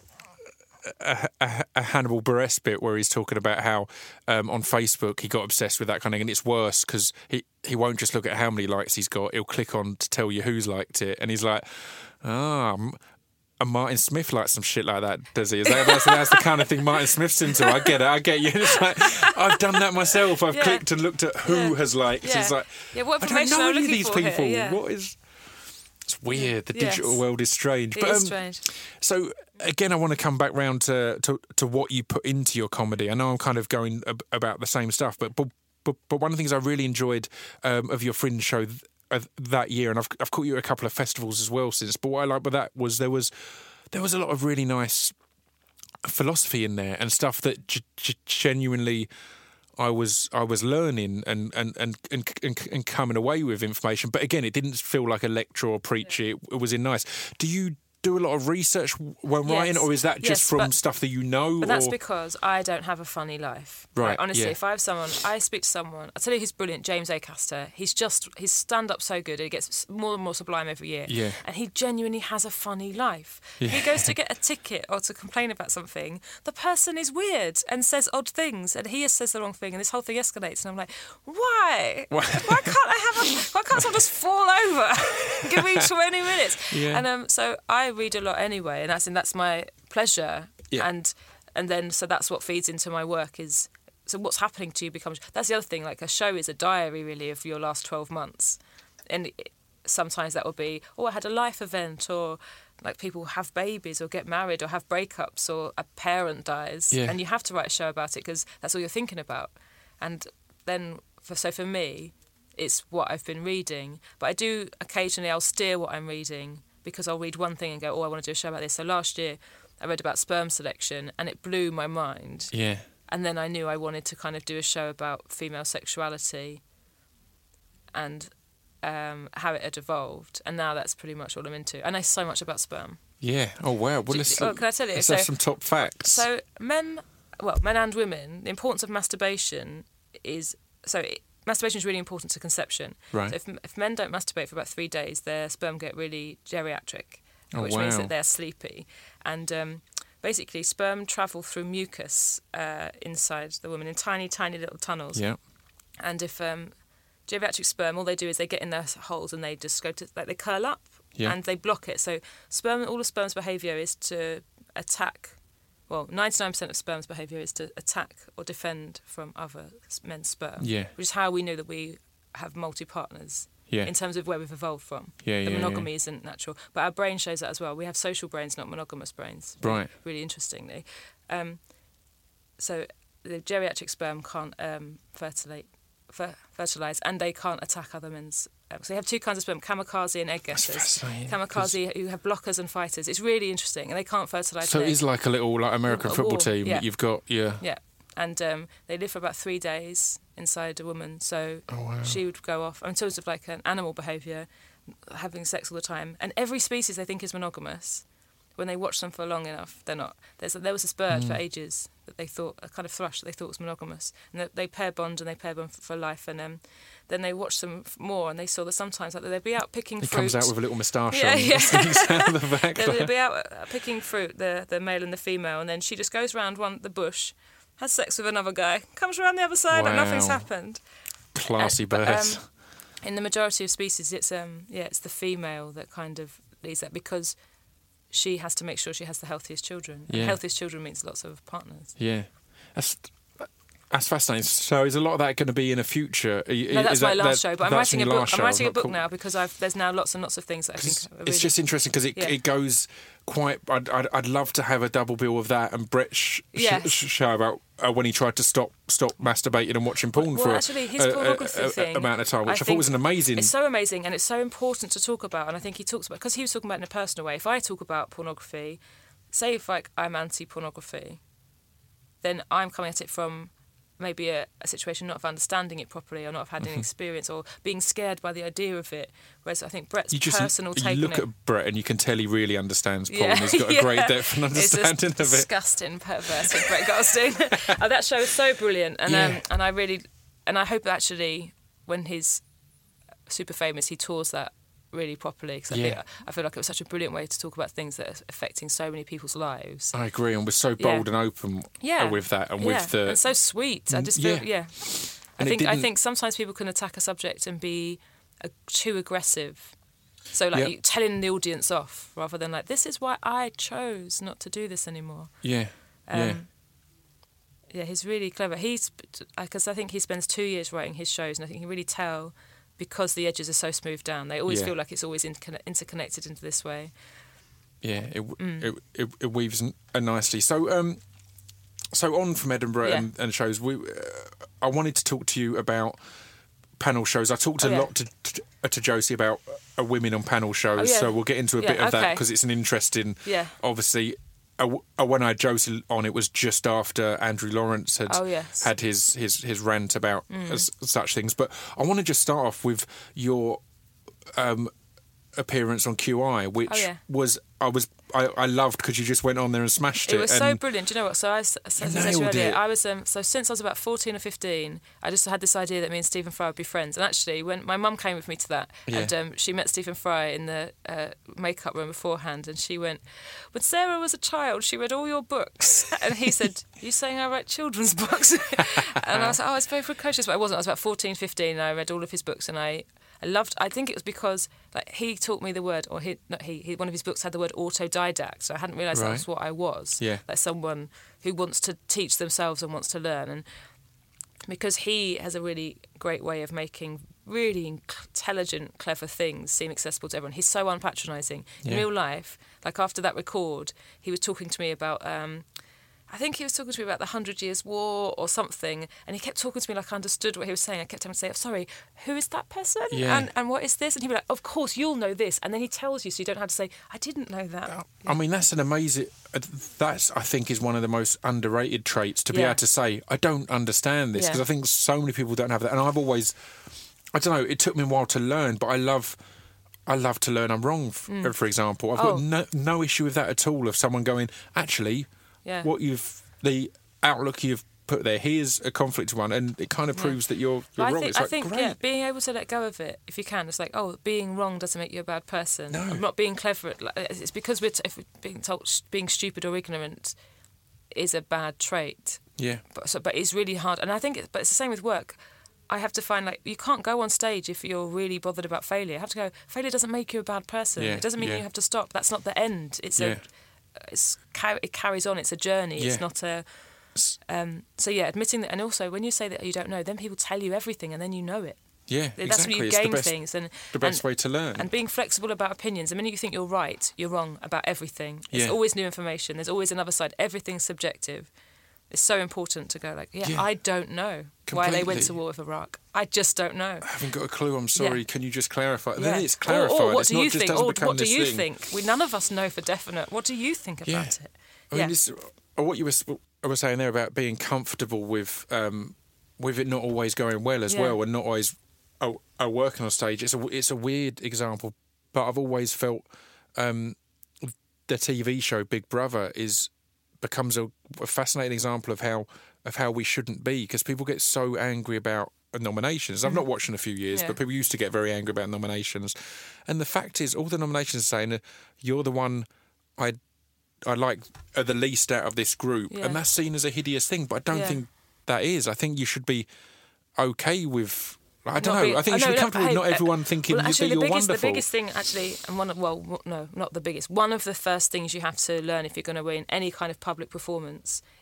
a Hannibal Buress bit where he's talking about how on Facebook he got obsessed with that kind of thing, and it's worse because he won't just look at how many likes he's got, he'll click on to tell you who's liked it, and he's like, and Martin Smith likes some shit like that, does he? That's the kind of thing Martin Smith's into. I get you. It's like, I've done that myself. I've clicked and looked at who has liked. It's like, what information I don't know I'm any of looking these for people. Here? What is... It's weird. The digital world is strange. It is strange. So again, I want to come back round to what you put into your comedy. I know I'm kind of going about the same stuff, but one of the things I really enjoyed of your Fringe show that year, and I've caught you at a couple of festivals as well since. But what I liked about that was there was a lot of really nice philosophy in there and stuff that genuinely I was learning and coming away with information. But again, it didn't feel like a lecture or preachy. It was nice. Do you do a lot of research when writing, or is that just from stuff that you know? But that's because I don't have a funny life. Right. Like, honestly, if I speak to someone, I'll tell you who's brilliant, James Acaster. His stand-up so good, it gets more and more sublime every year. Yeah. And he genuinely has a funny life. Yeah. If he goes to get a ticket or to complain about something, the person is weird and says odd things, and he says the wrong thing, and this whole thing escalates. And I'm like, why? Why can't someone just fall over? Give me 20 minutes. Yeah. And so I read a lot anyway, and that's my pleasure. Yeah. And then so that's what feeds into my work is, so what's happening to you becomes, that's the other thing, like a show is a diary really of your last 12 months. And sometimes that will be, I had a life event, or like people have babies or get married or have breakups or a parent dies, and you have to write a show about it because that's all you're thinking about. And then for me, it's what I've been reading. But I do occasionally, I'll steer what I'm reading, because I'll read one thing and go, I want to do a show about this. So last year I read about sperm selection and it blew my mind. Yeah. And then I knew I wanted to kind of do a show about female sexuality and how it had evolved. And now that's pretty much all I'm into. I know so much about sperm. Yeah. Oh, wow. Well, can I tell you? Let's have some top facts. So men and women, the importance of masturbation is... masturbation is really important to conception. Right. So if men don't masturbate for about 3 days, their sperm get really geriatric, which means that they're sleepy. And basically, sperm travel through mucus inside the woman in tiny, tiny little tunnels. Yeah. And if geriatric sperm, all they do is they get in their holes and they just go to, like, they curl up and they block it. So all of sperm's behaviour is to attack. Well, 99% of sperm's behaviour is to attack or defend from other men's sperm, which is how we know that we have multi-partners in terms of where we've evolved from. Monogamy isn't natural. But our brain shows that as well. We have social brains, not monogamous brains. Right. Really interestingly. So the geriatric sperm can't fertilise, and they can't attack other men's. So you have two kinds of sperm, kamikaze and egg guessers. Kamikaze who have blockers and fighters. It's really interesting, and they can't fertilise. So it is like a little American football team that you've got, Yeah, and they live for about 3 days inside a woman. So she would go off, in terms of like an animal behaviour, having sex all the time. And every species they think is monogamous. When they watch them for long enough, they're not. There was this bird for ages that they thought, a kind of thrush that they thought was monogamous. And they pair bond, and they pair bond for life. And then they watched them more, and they saw that sometimes they'd be out picking fruit. He comes out with a little moustache on. The back they'd be out picking fruit, the male and the female, and then she just goes round the bush, has sex with another guy, comes around the other side, and nothing's happened. Classy birds. In the majority of species, it's the female that kind of leads that, because she has to make sure she has the healthiest children. And healthiest children means lots of partners. Yeah. That's fascinating. So is a lot of that going to be in a future? No, that's my last show. But I'm writing a book. I'm writing a book cool. now because there's now lots and lots of things that I think. Are really, it's just interesting because it goes quite. I'd love to have a double bill of that and Brett's show about when he tried to stop masturbating and watching porn for actually, his pornography thing, amount of time, which I thought was an amazing. It's so amazing and it's so important to talk about. And I think he talks about, because he was talking about it in a personal way. If I talk about pornography, say if I'm anti-pornography, then I'm coming at it from maybe a situation not of understanding it properly or not of having an experience or being scared by the idea of it. Whereas I think Brett's personal take on it... You look at Brett and you can tell he really understands porn. He's got a great depth and understanding of it. Disgusting, perverted Brett Goldstein. That show is so brilliant. And and I hope actually when he's super famous, he tours that really properly, because I feel like it was such a brilliant way to talk about things that are affecting so many people's lives. I agree, and we're so bold and open with that, and with the... and so sweet. I just feel, I think sometimes people can attack a subject and be too aggressive. So like telling the audience off rather than like, this is why I chose not to do this anymore. Yeah, he's really clever. Because I think he spends 2 years writing his shows, and I think he can really tell, because the edges are so smoothed down. They always feel like it's always interconnected into this way. Yeah, it weaves nicely. So on from Edinburgh and shows, I wanted to talk to you about panel shows. I talked a lot to Josie about women on panel shows, so we'll get into a bit of that because it's an interesting... Obviously, when I had Josie on, it was just after Andrew Lawrence had his rant about such things. But I want to just start off with your appearance on QI, which I loved because you just went on there and smashed it. It was so brilliant. Do you know what? So I said to you earlier, I was so since I was about 14 or 15, I just had this idea that me and Stephen Fry would be friends. And actually, when my mum came with me to that, and she met Stephen Fry in the makeup room beforehand, and she went, when Sarah was a child, she read all your books, and he said, "You saying I write children's books?" And I was like, "Oh, it's very precocious," but I wasn't. I was about 14, 15, and I read all of his books, and I think it was because he taught me the word, or one of his books had the word autodidact, so I hadn't realised that was what I was. Yeah. Like someone who wants to teach themselves and wants to learn. And because he has a really great way of making really intelligent, clever things seem accessible to everyone. He's so unpatronising. In real life, like after that record, he was talking to me about... I think he was talking to me about the 100 Years' War or something, and he kept talking to me like I understood what he was saying. I kept having to say, "Oh, sorry, who is that person? And what is this?" And he'd be like, "Of course, you'll know this." And then he tells you, so you don't have to say, "I didn't know that." I mean, that's an amazing... That's, I think, is one of the most underrated traits, to be able to say, "I don't understand this," because I think so many people don't have that. And I've always... I don't know, it took me a while to learn, but I love to learn I'm wrong, for example. I've got no issue with that at all, of someone going, actually... Yeah. The outlook you've put there, here's a conflict one, and it kind of proves that you're wrong. I think great. Being able to let go of it, if you can, it's like, being wrong doesn't make you a bad person. No. I'm not being clever. It's because if we're being told being stupid or ignorant is a bad trait. Yeah. But it's really hard, and I think, but it's the same with work. I have to find, you can't go on stage if you're really bothered about failure. I have to go, failure doesn't make you a bad person. Yeah. It doesn't mean you have to stop. That's not the end. It carries on. It's a journey. Yeah. It's not a... admitting that, and also when you say that you don't know, then people tell you everything, and then you know it. Yeah, that's when you gain things. And the best way to learn. And being flexible about opinions. The minute you think you're right, you're wrong about everything. There's always new information. There's always another side. Everything's subjective. It's so important to go I don't know why they went to war with Iraq. I just don't know. I haven't got a clue. I'm sorry. Yeah. Can you just clarify? Then it's clarified. Or what do you think? What do you think? None of us know for definite. What do you think about it? I mean, what you were saying there about being comfortable with it not always going well as well, and not always working on stage. It's a weird example, but I've always felt the TV show Big Brother becomes a fascinating example of how we shouldn't be, because people get so angry about nominations. I've not watched in a few years, but people used to get very angry about nominations. And the fact is, all the nominations are saying, you're the one I like the least out of this group. And that's seen as a hideous thing, but I don't think that is. I think you should be okay with... I don't know. I think you should be comfortable with not everyone thinking that you're wonderful. The biggest thing, actually, and not the biggest. One of the first things you have to learn if you're going to win any kind of public performance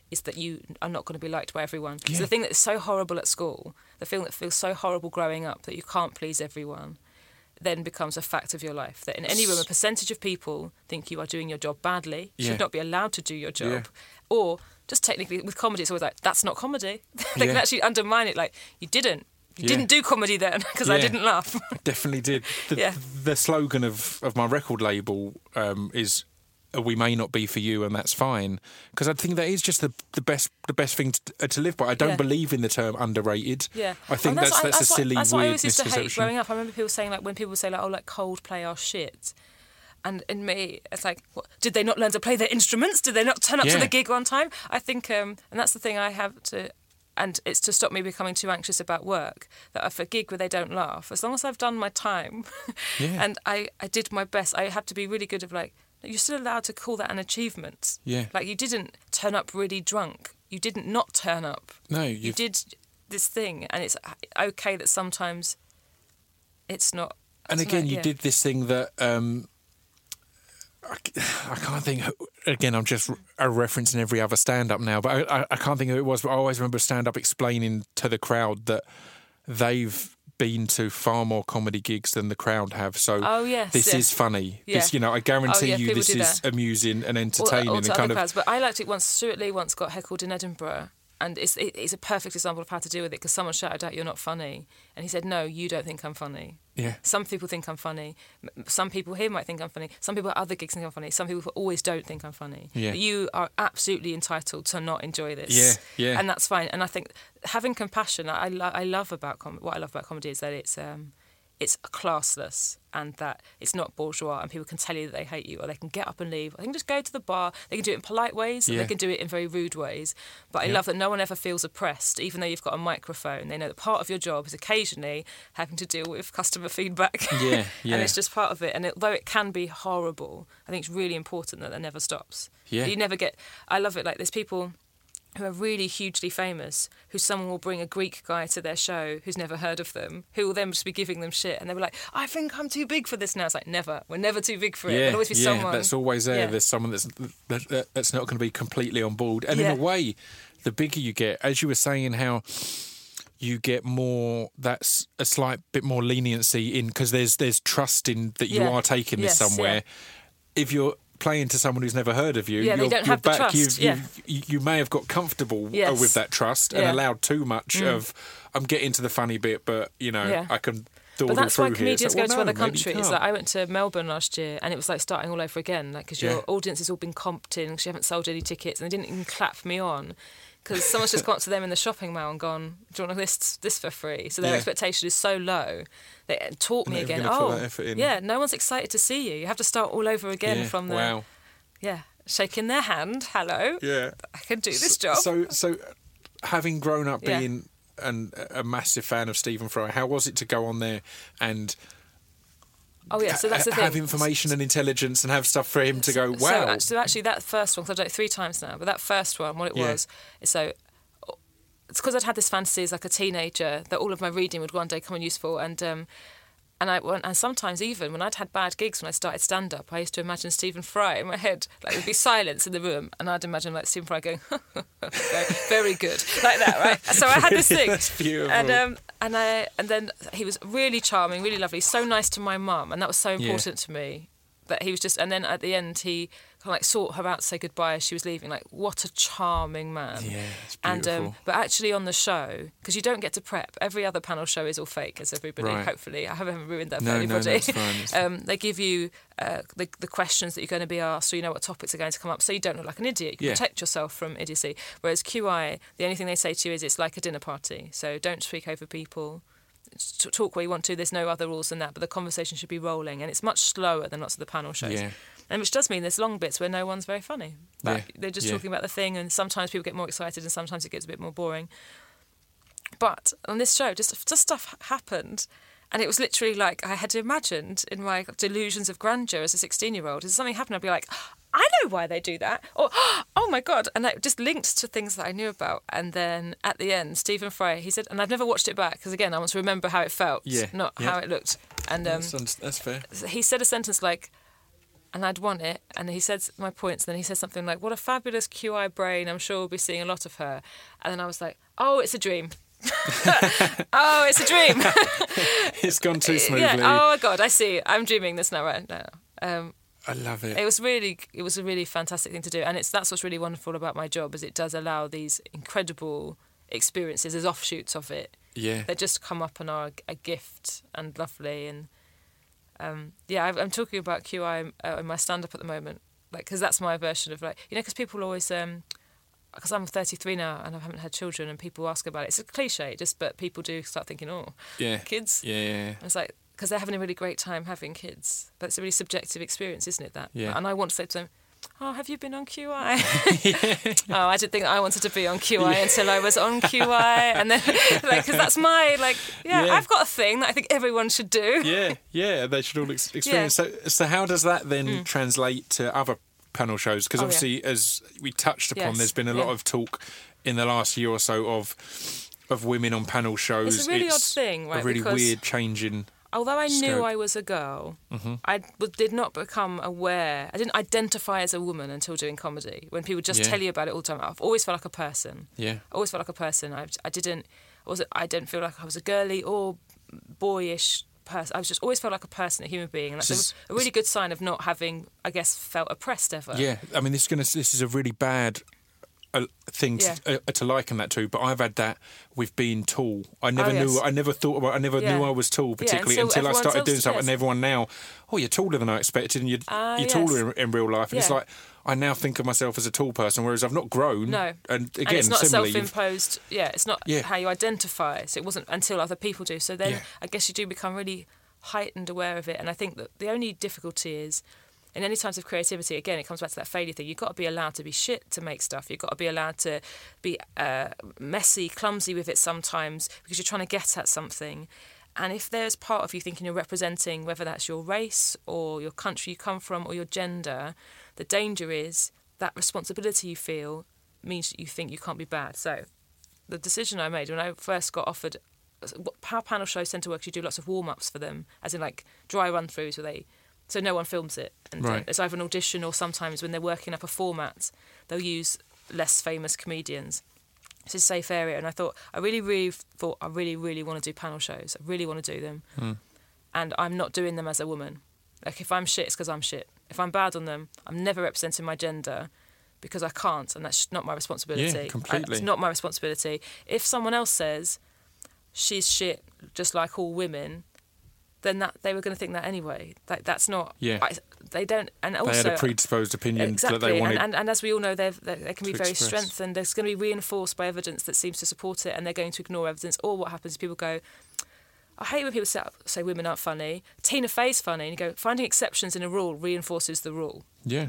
is that you are not going to be liked by everyone. Yeah. So the thing that's so horrible at school, the thing that feels so horrible growing up that you can't please everyone, then becomes a fact of your life. That in any room, a percentage of people think you are doing your job badly, Yeah. should not be allowed to do your job. Yeah. Or just technically, with comedy, it's always like, that's not comedy. They can actually undermine it, like, you didn't do comedy then, because I didn't laugh. I definitely did. The slogan of my record label is, we may not be for you, and that's fine. Because I think that is just the best thing to live by. I don't believe in the term underrated. Yeah, I think that's a silly, that's weird what I always used to hate misconception. growing up. I remember people saying, like, when people say, like, oh, like, Coldplay are shit. And in me, it's like, what, did they not learn to play their instruments? Did they not turn up to the gig on time? I think, and that's the thing I have to... And it's to stop me becoming too anxious about work, that if a gig where they don't laugh, as long as I've done my time and I did my best, I have to be really good of, like, you're still allowed to call that an achievement. Yeah. Like, you didn't turn up really drunk. You didn't not turn up. No, you did this thing, and it's okay that sometimes it's not. And again, you did this thing that I can't think. Again, I'm just referencing every other stand-up now, but I can't think who it was. But I always remember stand-up explaining to the crowd that they've been to far more comedy gigs than the crowd have. So this is funny. Yeah. This, I guarantee you, this is amusing and entertaining. Or to and kind other of crowds. But I liked it once. Stuart Lee once got heckled in Edinburgh. And it's a perfect example of how to deal with it, because someone shouted out, "You're not funny." And he said, "No, you don't think I'm funny." Yeah. Some people think I'm funny. Some people here might think I'm funny. Some people at other gigs think I'm funny. Some people always don't think I'm funny. Yeah. But you are absolutely entitled to not enjoy this. Yeah, yeah. And that's fine. And I think having compassion, I love about what I love about comedy is that it's classless, and that it's not bourgeois, and people can tell you that they hate you, or they can get up and leave. They can just go to the bar. They can do it in polite ways, and they can do it in very rude ways. But I love that no one ever feels oppressed, even though you've got a microphone. They know that part of your job is occasionally having to deal with customer feedback. Yeah, yeah. And it's just part of it. And although it can be horrible, I think it's really important that never stops. Yeah. You never get... I love it. Like, there's people who are really hugely famous, who someone will bring a Greek guy to their show who's never heard of them, who will then just be giving them shit, and they'll be like, "I think I'm too big for this now." It's like, never. We're never too big for it. There'll always be someone. That's always there. Yeah. There's someone that's not going to be completely on board. And in a way, the bigger you get, as you were saying, how you get more, that's a slight bit more leniency in, because there's trust in that you are taking this somewhere. If you're playing to someone who's never heard of you, they don't have the trust. You may have got comfortable with that trust and allowed too much of, I'm getting to the funny bit, but, I can dawdle through here. But that's why comedians go to other maybe countries. Like, I went to Melbourne last year, and it was like starting all over again, like, because your audience has all been comped in, because you haven't sold any tickets, and they didn't even clap me on. Because someone's just gone up to them in the shopping mall and gone, "Do you want to list this for free?" So their expectation is so low. They taught me again. No one's excited to see you. You have to start all over again from the shaking their hand. Hello. Yeah, I can do this job. So having grown up being a massive fan of Stephen Fry, how was it to go on there and? Oh yeah, so that's the thing. Have information and intelligence and have stuff for him to go, wow. So actually that first one, because I've done it 3 times now, but that first one, what it was, so it's because I'd had this fantasy as like a teenager that all of my reading would one day come in useful, and sometimes even when I'd had bad gigs when I started stand-up, I used to imagine Stephen Fry in my head. Like, there'd be silence in the room, and I'd imagine like Stephen Fry going, very good, like that, right? So I had this thing. That's beautiful. And then he was really charming, really lovely, so nice to my mum, and that was so important to me. That he was just, and then at the end he kind of like sought her out to say goodbye as she was leaving. Like, what a charming man. Yeah, it's beautiful. And but actually on the show, because you don't get to prep. Every other panel show is all fake, as everybody. Right. Hopefully, I haven't ruined that for anybody. No, it's fine. They give you the questions that you're going to be asked, so you know what topics are going to come up, so you don't look like an idiot. You protect yourself from idiocy. Whereas QI, the only thing they say to you is it's like a dinner party, so don't speak over people. Talk where you want to. There's no other rules than that, but the conversation should be rolling, and it's much slower than lots of the panel shows. And which does mean there's long bits where no one's very funny. But they're just talking about the thing, and sometimes people get more excited, and sometimes it gets a bit more boring. But on this show, just stuff happened, and it was literally like I had imagined in my delusions of grandeur as a 16-year-old. If something happened, I'd be like, I know why they do that. Or, oh my God. And it just linked to things that I knew about. And then at the end, Stephen Fry, he said, and I've never watched it back because, again, I want to remember how it felt, not how it looked. And that's fair. He said a sentence like, and I'd won it. And he said my points. And then he said something like, "What a fabulous QI brain! I'm sure we'll be seeing a lot of her." And then I was like, "Oh, it's a dream." Oh, it's a dream. It's gone too smoothly. Yeah. Oh my God, I see. I'm dreaming this now, right now. I love it. It was a really fantastic thing to do, and that's what's really wonderful about my job, is it does allow these incredible experiences as offshoots of it. Yeah. That just come up and are a gift and lovely. And I'm talking about QI in my stand-up at the moment, like, because that's my version of, like, because people always, because I'm 33 now and I haven't had children, and people ask about it. It's a cliche, but people do start thinking, oh, kids. Yeah. And it's like, because they're having a really great time having kids, but it's a really subjective experience, isn't it? That. Yeah. And I want to say to them, "Oh, have you been on QI?" Oh, I didn't think I wanted to be on QI until I was on QI, and then because that's my I've got a thing that I think everyone should do. Yeah, they should all experience. Yeah. So how does that then translate to other panel shows? Because obviously, as we touched upon, there's been a lot of talk in the last year or so of women on panel shows. It's a really odd thing, right? A really weird change in. Although I knew I was a girl, I did not become aware. I didn't identify as a woman until doing comedy. When people just tell you about it all the time, I've always felt like a person. Yeah, I always felt like a person. I didn't feel like I was a girly or boyish person. I was just always felt like a person, a human being, and that's a really good sign of not having, I guess, felt oppressed ever. Yeah, I mean, this is a really bad thing to liken that to, but I've had that with being tall. I never knew I was tall, particularly until I started doing something. And everyone now, you're taller than I expected, and you're taller in real life. And it's like, I now think of myself as a tall person, whereas I've not grown. No, and again, and it's not similarly, self-imposed. It's not how you identify. So it wasn't until other people do. So then I guess you do become really heightened aware of it. And I think that the only difficulty is, in any times of creativity, again, it comes back to that failure thing. You've got to be allowed to be shit to make stuff. You've got to be allowed to be messy, clumsy with it sometimes, because you're trying to get at something. And if there's part of you thinking you're representing, whether that's your race or your country you come from or your gender, the danger is that responsibility you feel means that you think you can't be bad. So the decision I made when I first got offered, how panel shows tend to work, you do lots of warm-ups for them, as in like dry run-throughs where so no one films it. And it's either an audition, or sometimes when they're working up a format, they'll use less famous comedians. It's a safe area. And I thought, I really want to do panel shows. I really want to do them. And I'm not doing them as a woman. Like, if I'm shit, it's because I'm shit. If I'm bad on them, I'm never representing my gender, because I can't, and that's not my responsibility. Yeah, completely. It's not my responsibility. If someone else says she's shit, just like all women, then that they were going to think that anyway. That's not. Yeah. They don't. And also, they had a predisposed opinion that they wanted. And as we all know, they can be very express. strengthened. There's going to be reinforced by evidence that seems to support it, and they're going to ignore evidence. Or what happens is people go, I hate when people say women aren't funny. Tina Fey's funny, and you go, finding exceptions in a rule reinforces the rule. Yeah.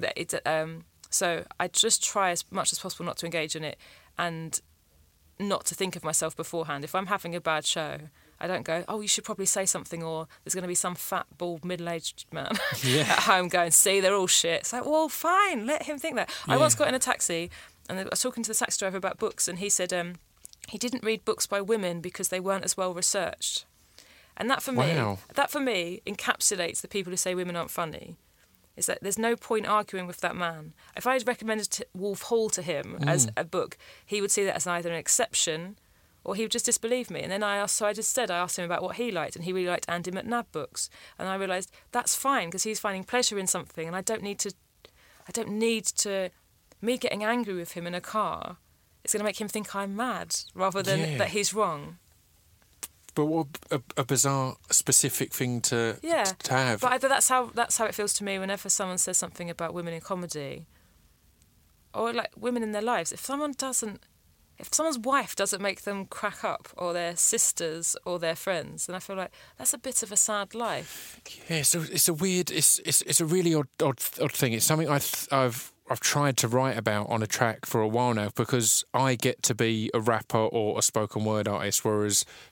So I just try as much as possible not to engage in it, and not to think of myself beforehand. If I'm having a bad show, I don't go, you should probably say something, or there's going to be some fat, bald, middle-aged man at home going, see, they're all shit. It's like, well, fine, let him think that. Yeah. I once got in a taxi, and I was talking to the taxi driver about books, and he said he didn't read books by women because they weren't as well researched. And that for me encapsulates the people who say women aren't funny. Is that there's no point arguing with that man. If I had recommended Wolf Hall to him as a book, he would see that as either an exception, or he would just disbelieve me. And then I asked him about what he liked, and he really liked Andy McNab books. And I realised that's fine, because he's finding pleasure in something, and I don't need to. Me getting angry with him in a car, it's going to make him think I'm mad, rather than that he's wrong. But what a bizarre, specific thing to have. But that's how it feels to me whenever someone says something about women in comedy, or like women in their lives. If someone's wife doesn't make them crack up, or their sisters, or their friends, then I feel like that's a bit of a sad life. Yeah, so it's a weird, it's a really odd thing. It's something I've tried to write about on a track for a while now, because I get to be a rapper or a spoken word artist, whereas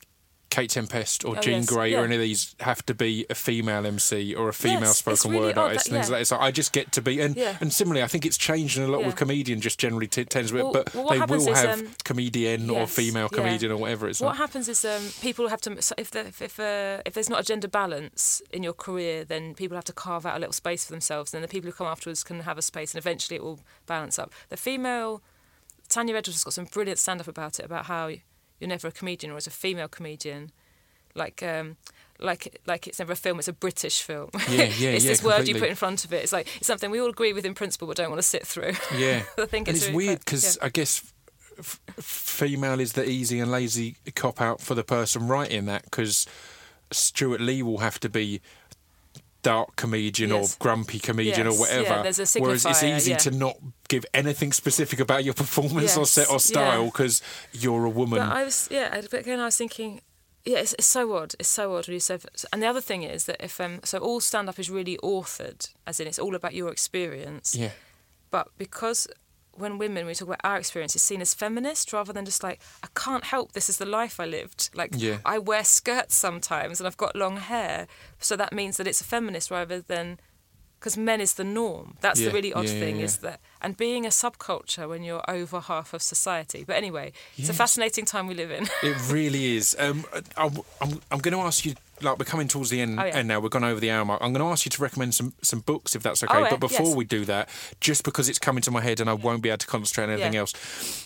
Kate Tempest or Jean Grey or any of these have to be a female MC or a female spoken really word artist. Things like that. So I just get to be, and similarly, I think it's changing a lot with comedian. Just generally tends to, but they will have comedian or female comedian or whatever it's. What happens is people have to if there's not a gender balance in your career, then people have to carve out a little space for themselves. And the people who come afterwards can have a space, and eventually it will balance up. The female Tanya Edwards has got some brilliant stand-up about it, about how you're never a comedian, or as a female comedian, like it's never a film, it's a British film. It's this word you put in front of it. It's like it's something we all agree with in principle, but don't want to sit through. Yeah, I think it's really weird because I guess female is the easy and lazy cop out for the person writing that, because Stuart Lee will have to be dark comedian or grumpy comedian or whatever. There's a signifier, whereas it's easy to not give anything specific about your performance or set or style because you're a woman. But I was thinking, it's so odd. It's so odd when you said. And the other thing is that if so all stand up is really authored, as in it's all about your experience. Yeah. But because when we talk about our experience, it's seen as feminist rather than just like, I can't help, this is the life I lived. Like, I wear skirts sometimes and I've got long hair. So that means that it's a feminist rather than, because men is the norm. That's the really odd thing is that, and being a subculture when you're over half of society. But anyway, it's a fascinating time we live in. It really is. I'm going to ask you, like we're coming towards the end, and now we've gone over the hour mark. I'm going to ask you to recommend some books if that's okay. But before we do that, just because it's coming to my head and I won't be able to concentrate on anything else,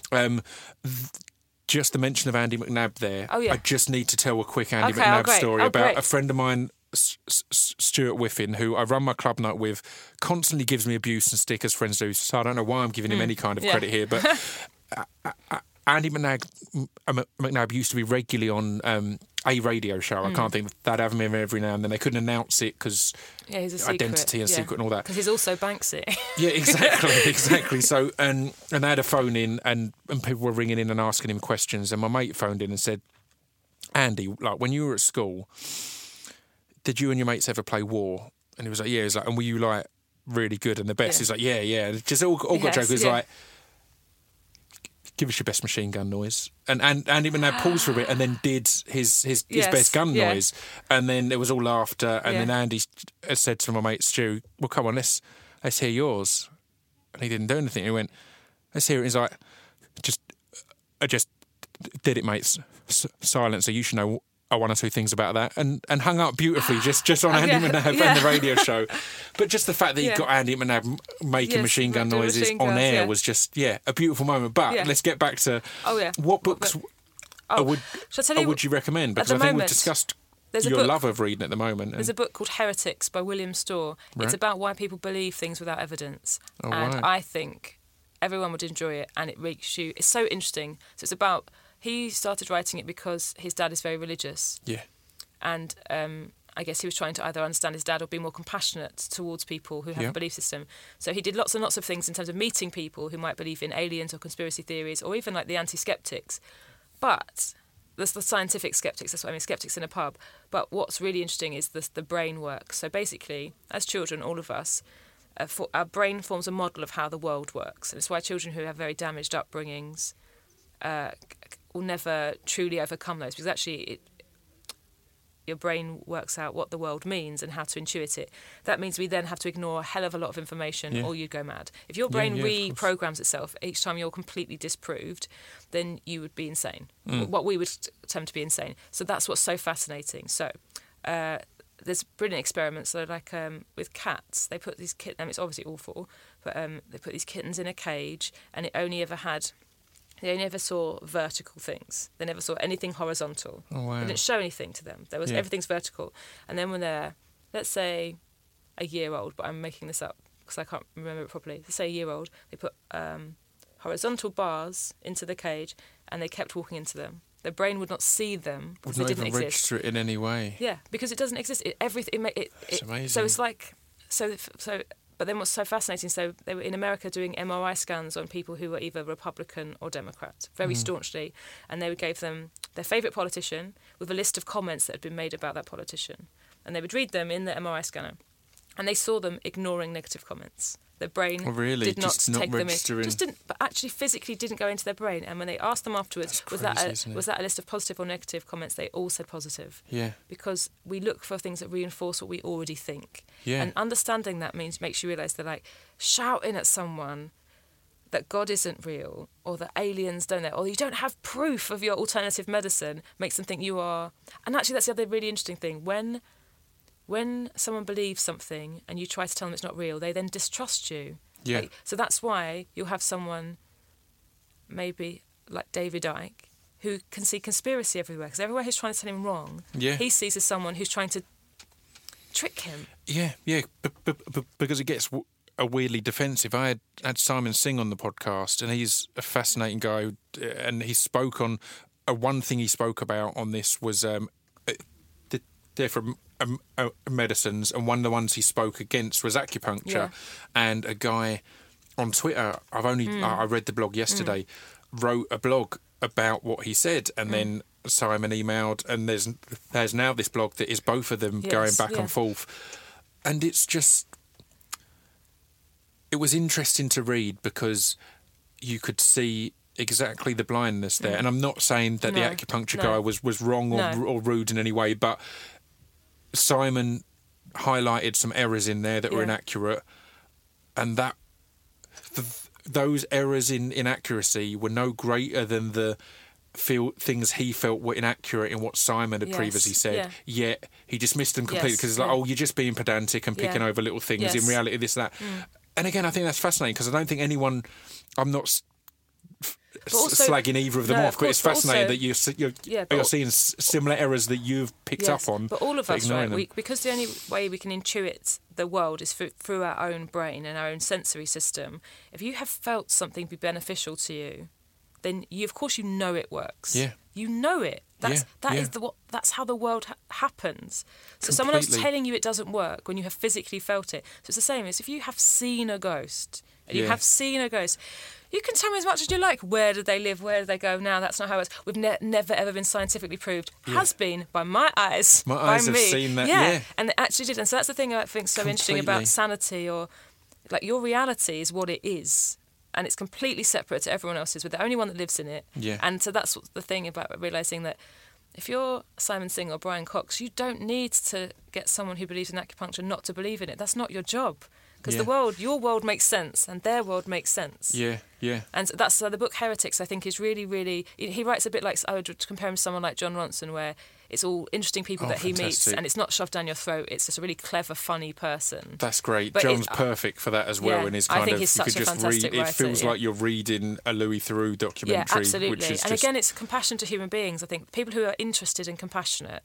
just the mention of Andy McNab there. I just need to tell a quick Andy McNab story about a friend of mine, Stuart Whiffin, who I run my club night with, constantly gives me abuse and stick as friends do. So I don't know why I'm giving him any kind of credit here, but Andy McNab used to be regularly on a radio show. I can't think they'd have him in every now and then. They couldn't announce it because identity and secret and all that. Because he's also Banksy. Yeah, exactly. So and they had a phone in and people were ringing in and asking him questions. And my mate phoned in and said, Andy, like when you were at school, did you and your mates ever play war? And he was like, yeah. He's like, and were you like really good and the best? He's like, yeah. Just all got joke. He's like, give us your best machine gun noise. And Andy McNab paused for a bit and then did his best gun noise. And then there was all laughter. And then Andy said to my mate Stu, well, come on, let's hear yours. And he didn't do anything. He went, let's hear it. He's like, I just did it, mate. Silence. So you should know one or two things about that, and hung up beautifully just on Andy McNab and the radio show. But just the fact that you got Andy McNab making machine gun noises on air was just a beautiful moment. But let's get back to what books would you recommend? Because I think we've discussed your love of reading at the moment. There's a book called Heretics by William Storr. Right. It's about why people believe things without evidence, I think everyone would enjoy it, and it makes you. It's so interesting. So it's about. He started writing it because his dad is very religious. Yeah. And I guess he was trying to either understand his dad or be more compassionate towards people who have a belief system. So he did lots and lots of things in terms of meeting people who might believe in aliens or conspiracy theories, or even like the anti-skeptics. But there's the scientific skeptics, that's what I mean, skeptics in a pub. But what's really interesting is the brain work. So basically, as children, all of us, our brain forms a model of how the world works. And it's why children who have very damaged upbringings will never truly overcome those, because actually your brain works out what the world means and how to intuit it. That means we then have to ignore a hell of a lot of information or you'd go mad. If your brain reprograms itself each time you're completely disproved, then you would be insane. What we would term to be insane. So that's what's so fascinating. So there's brilliant experiments. So like with cats, they put these kittens, it's obviously awful, but they put these kittens in a cage and They only ever saw vertical things. They never saw anything horizontal. Oh, wow. They didn't show anything to them. Everything's vertical. And then when they're, let's say, a year old, but I'm making this up because I can't remember it properly. Let's say a year old, they put horizontal bars into the cage and they kept walking into them. Their brain would not see them because they didn't exist. Would not even register it in any way. Yeah, because it doesn't exist. It's amazing. So it's like so. But then what's so fascinating, so they were in America doing MRI scans on people who were either Republican or Democrat, very staunchly, and they gave them their favourite politician with a list of comments that had been made about that politician. And they would read them in the MRI scanner. and they saw them ignoring negative comments. Their brain did not just not take them in. registering. Just didn't, but actually physically didn't go into their brain. And when they asked them afterwards, was that a list of positive or negative comments? They all said positive. Yeah. Because we look for things that reinforce what we already think. Yeah. And understanding that makes you realise that, like, shouting at someone that God isn't real, or that aliens don't know, or you don't have proof of your alternative medicine, makes them think you are. And actually, that's the other really interesting thing. When someone believes something and you try to tell them it's not real, they then distrust you. Yeah. Like, so that's why you'll have someone, maybe like David Icke, who can see conspiracy everywhere, because everywhere he's trying to tell him wrong, he sees as someone who's trying to trick him. Yeah, because it gets a weirdly defensive. I had Simon Singh on the podcast, and he's a fascinating guy, and he spoke on one thing he spoke about on this was the different medicines, and one of the ones he spoke against was acupuncture. And a guy on Twitter, I read the blog yesterday, wrote a blog about what he said, and then Simon emailed, and there's now this blog that is both of them going back and forth, and it's just, it was interesting to read because you could see exactly the blindness there. And I'm not saying that the acupuncture guy was wrong or rude in any way, but Simon highlighted some errors in there that were inaccurate, and that those errors in inaccuracy were no greater than the things he felt were inaccurate in what Simon had previously said. Yet he dismissed them completely because it's like, oh, you're just being pedantic and picking over little things. In reality, this, that. And again, I think that's fascinating because I don't think anyone, I'm not also, slagging either of them off, but it's fascinating that you're seeing similar errors that you've picked up on. But all of us, right? Because the only way we can intuit the world is through our own brain and our own sensory system. If you have felt something be beneficial to you, then of course you know it works. Yeah. You know it. That's how the world happens. So someone else telling you it doesn't work when you have physically felt it. So it's the same as if you have seen a ghost. And you have seen a ghost. You can tell me as much as you like. Where did they live? Where did they go? Now that's not how it's. We've never ever been scientifically proved. Has been by my eyes. My eyes have seen that. Yeah. And it actually did. And so that's the thing I think so interesting about sanity, or like your reality is what it is. And it's completely separate to everyone else's. We're the only one that lives in it. Yeah. And so that's the thing about realising that if you're Simon Singh or Brian Cox, you don't need to get someone who believes in acupuncture not to believe in it. That's not your job. Because your world makes sense and their world makes sense. Yeah. And that's the book Heretics, I think, is really, really... He writes a bit like, I would compare him to someone like Jon Ronson, where it's all interesting people that he meets, and it's not shoved down your throat. It's just a really clever, funny person. That's great. But John's perfect for that as well. In his kind I think of, he's such a fantastic writer. It feels like you're reading a Louis Theroux documentary. Yeah, absolutely. Which is and again, it's compassion to human beings. I think people who are interested and compassionate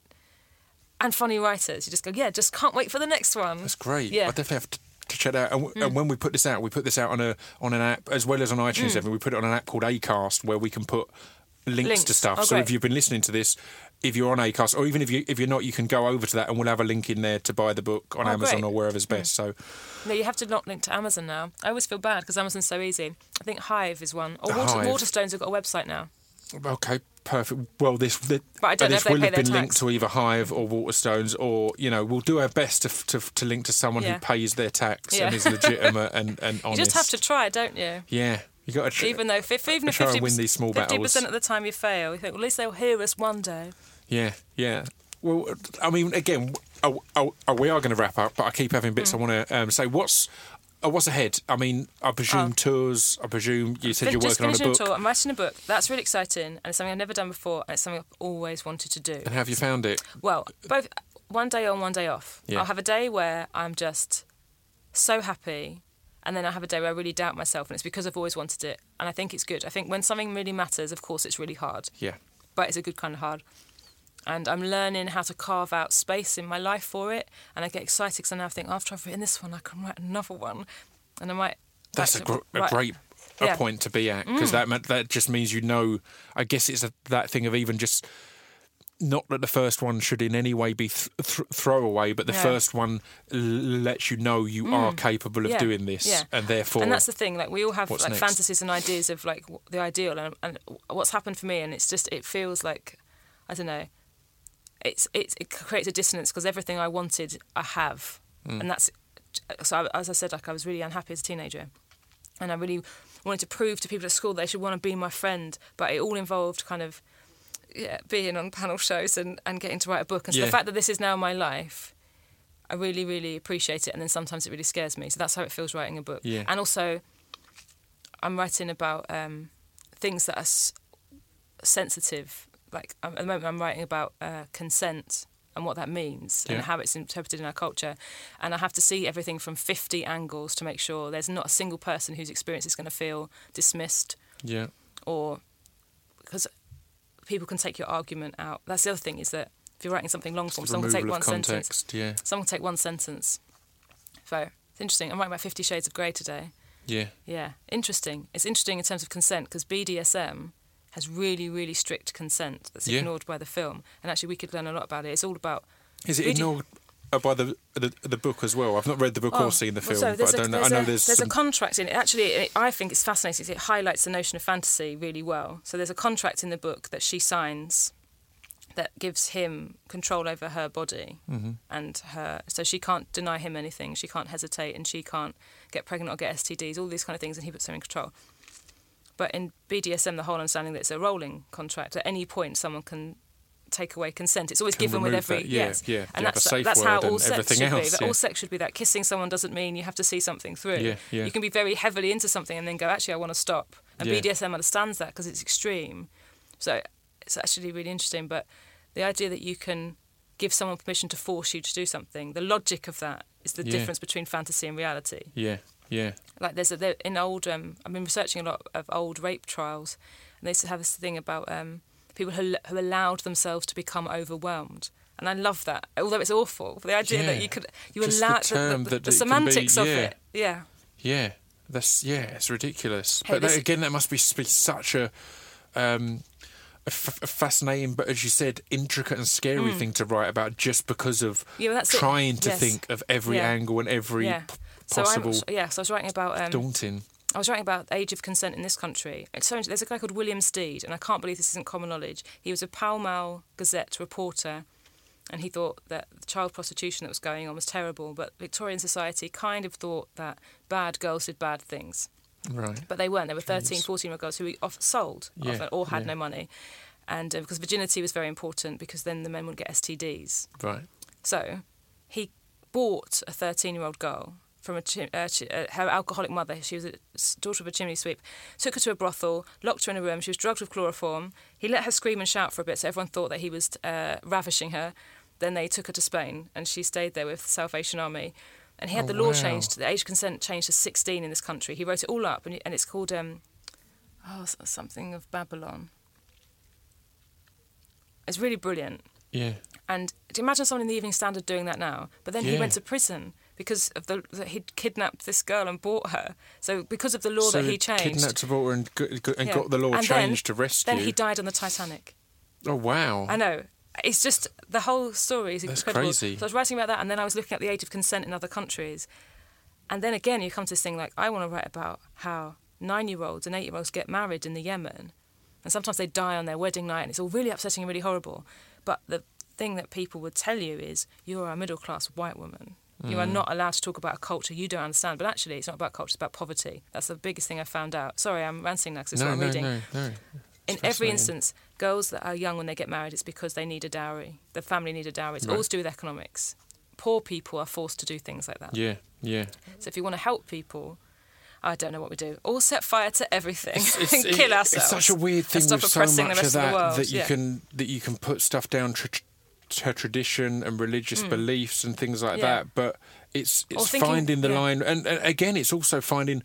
and funny writers, you just go, just can't wait for the next one. That's great. Yeah. I definitely have to check that out. And when we put this out on an app as well as on iTunes. We put it on an app called Acast, where we can put links to stuff. So if you've been listening to this, if you're on Acast, or even if you're not, you can go over to that, and we'll have a link in there to buy the book on Amazon or wherever's best. So no, you have to not link to Amazon now. I always feel bad because Amazon's so easy. I think Hive is one, or Waterstones have got a website now. Okay, perfect. Well, this will have been linked to either Hive or Waterstones, or we'll do our best to link to someone who pays their tax and is legitimate and honest. You just have to try, don't you? Yeah, you got to try. Even if 50% of the time you fail, you think, well, at least they'll hear us one day. Yeah. Well, I mean, again, we are going to wrap up, but I keep having bits I want to say. What's ahead? I mean, I presume tours. I presume you said you're working on a book. Tour. I'm writing a book. That's really exciting, and it's something I've never done before, and it's something I've always wanted to do. And have you found it? Well, both one day on, one day off. Yeah. I'll have a day where I'm just so happy, and then I have a day where I really doubt myself, and it's because I've always wanted it, and I think it's good. I think when something really matters, of course, it's really hard. Yeah. But it's a good kind of hard. And I'm learning how to carve out space in my life for it. And I get excited because I now think, after I've written this one, I can write another one. And I might... That's a great point to be at, because that just means I guess it's that thing of even just... Not that the first one should in any way be throwaway, but the first one lets you know you are capable of doing this, and therefore... And that's the thing, we all have fantasies and ideas of the ideal, and what's happened for me, and it feels like, I don't know, it creates a dissonance because everything I wanted, I have. And that's as I said, like I was really unhappy as a teenager, and I really wanted to prove to people at school they should want to be my friend, but it all involved kind of being on panel shows and getting to write a book. And so the fact that this is now my life, I really, really appreciate it. And then sometimes it really scares me. So that's how it feels writing a book. Yeah. And also, I'm writing about things that are sensitive. Like at the moment, I'm writing about consent and what that means and how it's interpreted in our culture. And I have to see everything from 50 angles to make sure there's not a single person whose experience is going to feel dismissed. Yeah. Or because people can take your argument out. That's the other thing, is that if you're writing something long form, someone can take one sentence. Yeah. Someone can take one sentence. So it's interesting. I'm writing about 50 Shades of Grey today. Yeah. Yeah. Interesting. It's interesting in terms of consent because BDSM has really, really strict consent that's ignored by the film. And actually we could learn a lot about it. It's all about... Is it ignored by the book as well? I've not read the book or seen the film, but I don't know. I know there's a contract in it. Actually, I think it's fascinating. It highlights the notion of fantasy really well. So there's a contract in the book that she signs that gives him control over her body and her... So she can't deny him anything. She can't hesitate and she can't get pregnant or get STDs, all these kind of things, and he puts her in control. But in BDSM, the whole understanding that it's a rolling contract. At any point, someone can take away consent. It's always given with every... Yeah. And that's how all sex should be. But all sex should be that. Kissing someone doesn't mean you have to see something through. Yeah. You can be very heavily into something and then go, actually, I want to stop. And BDSM understands that because it's extreme. So it's actually really interesting. But the idea that you can give someone permission to force you to do something, the logic of that is the difference between fantasy and reality. Yeah. Like in old, I've been researching a lot of old rape trials, and they used to have this thing about people who allowed themselves to become overwhelmed, and I love that. Although it's awful, the idea that you allow the semantics of it. Yeah. It's ridiculous. But that must be such a fascinating, but as you said, intricate and scary thing to write about, just because of trying to think of every angle and every possible. So I was writing about... it's daunting. I was writing about age of consent in this country. There's a guy called William Steed, and I can't believe this isn't common knowledge. He was a Pall Mall Gazette reporter, and he thought that the child prostitution that was going on was terrible, but Victorian society kind of thought that bad girls did bad things. Right. But they weren't. There were 13, 14-year-old girls who were sold often, or had no money. And because virginity was very important, because then the men wouldn't get STDs. Right. So he bought a 13-year-old girl from her alcoholic mother. She was a daughter of a chimney sweep. Took her to a brothel, locked her in a room. She was drugged with chloroform. He let her scream and shout for a bit, so everyone thought that he was ravishing her. Then they took her to Spain, and she stayed there with the Salvation Army. And he had the law changed. The age of consent changed to 16 in this country. He wrote it all up, and it's called something of Babylon. It's really brilliant. Yeah. And do you imagine someone in the Evening Standard doing that now? But then he went to prison because of that he'd kidnapped this girl and bought her. So because of the law that he changed... kidnapped, bought her and got the law changed to rescue. Then he died on the Titanic. Oh, wow. I know. It's just, the whole story is incredible. That's crazy. So I was writing about that, and then I was looking at the age of consent in other countries. And then again, you come to this thing like, I want to write about how 9-year-olds and 8-year-olds get married in the Yemen. And sometimes they die on their wedding night, and it's all really upsetting and really horrible. But the thing that people would tell you is, you are a middle-class white woman. You are not allowed to talk about a culture you don't understand. But actually, it's not about culture, it's about poverty. That's the biggest thing I found out. Sorry, I'm ranting now because it's what I'm reading. No. In every instance, girls that are young when they get married, it's because they need a dowry. The family need a dowry. It's all to do with economics. Poor people are forced to do things like that. Yeah. So if you want to help people, I don't know what we do. All set fire to everything and kill ourselves. It's such a weird thing with so much of that you can put stuff down to tradition and religious beliefs and things like that. But it's finding the line, and again, it's also finding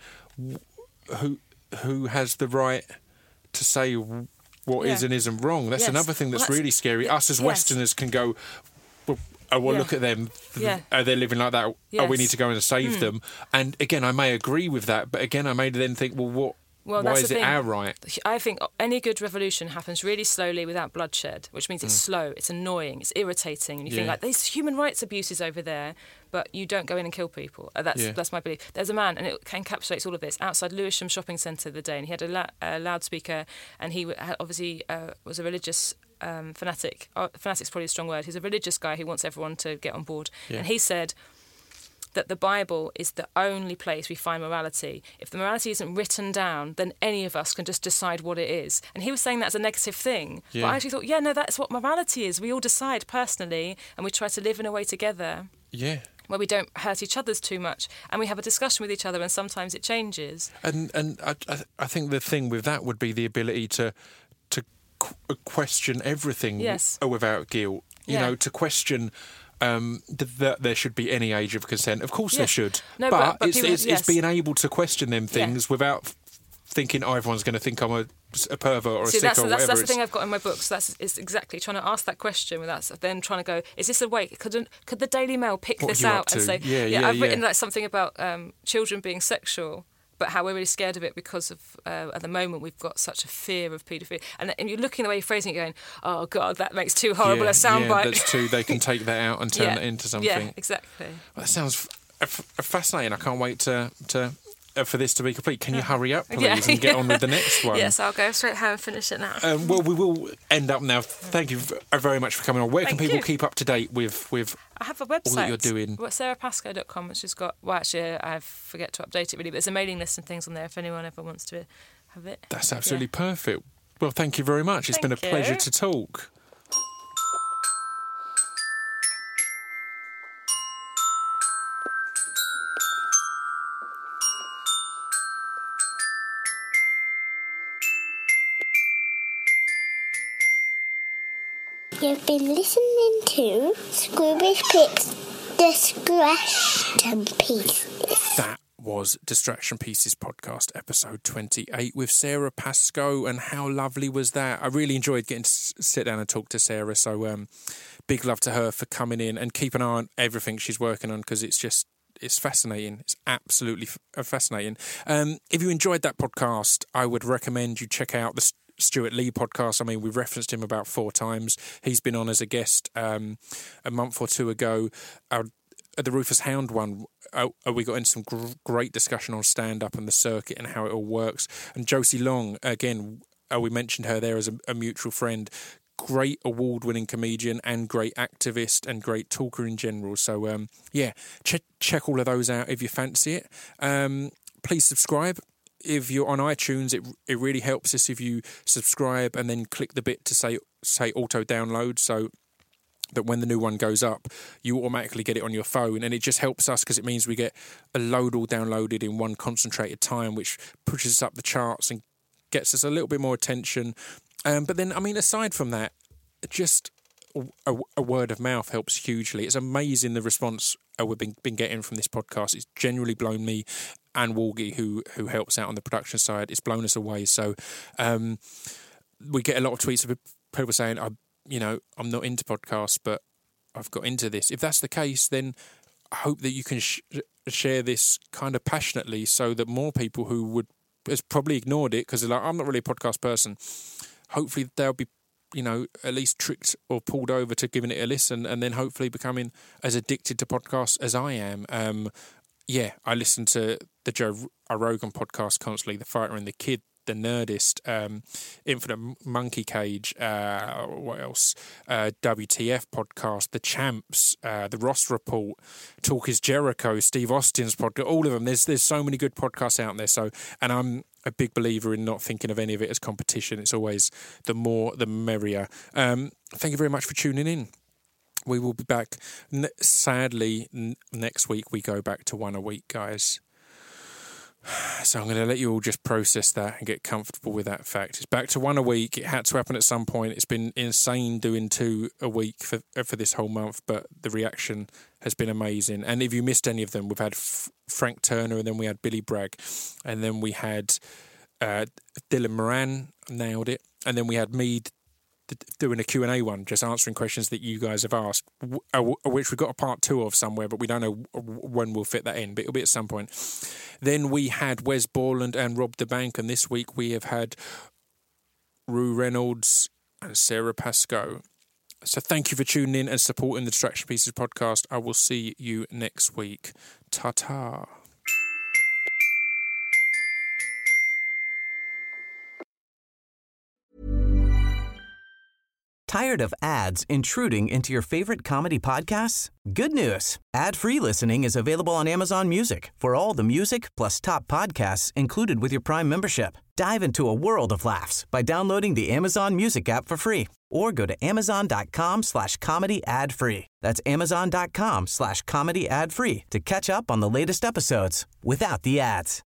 who has the right to say what is and isn't wrong. That's another thing that's really scary. Us as Westerners can go, look at them. Are they living like that? Yes. Oh, we need to go and save them. And again, I may agree with that, but again, I may then think, why is it our right? I think any good revolution happens really slowly without bloodshed, which means it's slow, it's annoying, it's irritating, and you think like, there's human rights abuses over there, but you don't go in and kill people. That's my belief. There's a man, and it encapsulates all of this, outside Lewisham Shopping Centre the day, and he had a loudspeaker, and he obviously was a religious fanatic. Fanatic's probably a strong word. He's a religious guy who wants everyone to get on board. And he said, that the Bible is the only place we find morality. If the morality isn't written down, then any of us can just decide what it is. And he was saying that as a negative thing. Yeah. But I actually thought, yeah, no, that's what morality is. We all decide personally, and we try to live in a way together. Yeah. Where we don't hurt each other's too much, and we have a discussion with each other, and sometimes it changes. And I think the thing with that would be the ability to question everything without guilt. You know, to question that there should be any age of consent. Of course there should. No, but people, it's being able to question them things without thinking, everyone's going to think I'm a pervert or a sick or whatever. That's the thing I've got in my books. It's exactly trying to ask that question without then trying to go, is this a way? Could the Daily Mail pick this out and say, I've written like something about children being sexual, but how we're really scared of it because of, at the moment, we've got such a fear of paedophilia. And you're looking at the way you're phrasing it going, oh, God, that makes too horrible a soundbite. Yeah, that's true. They can take that out and turn it into something. Yeah, exactly. Well, that sounds fascinating. I can't wait for this to be complete. Can you hurry up, please, and get on with the next one? Yes, I'll go straight home and finish it now. Well, we will end up now. Thank you very much for coming on. Where can people keep up to date with I have a website. all that you're doing? sarahpascoe.com, which has got, actually, I forget to update it really, but there's a mailing list and things on there if anyone ever wants to have it. That's absolutely perfect. Well, thank you very much. It's been a pleasure to talk. You've been listening to Scroobius Pip's Distraction Pieces. That was Distraction Pieces podcast, episode 28 with Sarah Pascoe, and how lovely was that? I really enjoyed getting to sit down and talk to Sarah, so big love to her for coming in, and keep an eye on everything she's working on, because it's fascinating. It's absolutely fascinating. If you enjoyed that podcast, I would recommend you check out the Stuart Lee podcast. I mean, we've referenced him about 4 times. He's been on as a guest a month or 2 ago. At the Rufus Hound one, we got into some great discussion on stand-up and the circuit and how it all works. And Josie Long, again, we mentioned her there as a mutual friend. Great award-winning comedian and great activist and great talker in general. So, check all of those out if you fancy it. Please subscribe. If you're on iTunes, it really helps us if you subscribe and then click the bit to say auto-download, so that when the new one goes up, you automatically get it on your phone. And it just helps us because it means we get a load all downloaded in one concentrated time, which pushes us up the charts and gets us a little bit more attention. But then, I mean, aside from that, just a word of mouth helps hugely. It's amazing the response we've been getting from this podcast. It's genuinely blown me and Walgie, who helps out on the production side. It's blown us away. So we get a lot of tweets of people saying, I'm not into podcasts, but I've got into this. If that's the case, then I hope that you can share this kind of passionately, so that more people who has probably ignored it because they're like, I'm not really a podcast person, hopefully they'll be at least tricked or pulled over to giving it a listen, and then hopefully becoming as addicted to podcasts as I am. I listen to the Joe Rogan podcast constantly, The Fighter and the Kid, The Nerdist, Infinite Monkey Cage, what else? WTF podcast, The Champs, The Ross Report, Talk is Jericho, Steve Austin's podcast, all of them. There's so many good podcasts out there. So, and I'm a big believer in not thinking of any of it as competition. It's always the more, the merrier. Thank you very much for tuning in. We will be back. Sadly, next week we go back to 1 a week, guys. So I'm going to let you all just process that and get comfortable with that fact. It's back to 1 a week. It had to happen at some point. It's been insane doing 2 a week for this whole month, but the reaction has been amazing. And if you missed any of them, we've had Frank Turner, and then we had Billy Bragg, and then we had Dylan Moran, nailed it, and then we had me doing a Q&A one, just answering questions that you guys have asked, which we've got a part 2 of somewhere, but we don't know when we'll fit that in, but it'll be at some point. Then we had Wes Borland and Rob the Bank, and this week we have had Rue Reynolds and Sarah Pascoe. So thank you for tuning in and supporting the Distraction Pieces podcast. I will see you next week. Ta-ta. Tired of ads intruding into your favorite comedy podcasts? Good news. Ad-free listening is available on Amazon Music for all the music plus top podcasts included with your Prime membership. Dive into a world of laughs by downloading the Amazon Music app for free or go to amazon.com/comedy ad-free. That's amazon.com/comedy ad-free to catch up on the latest episodes without the ads.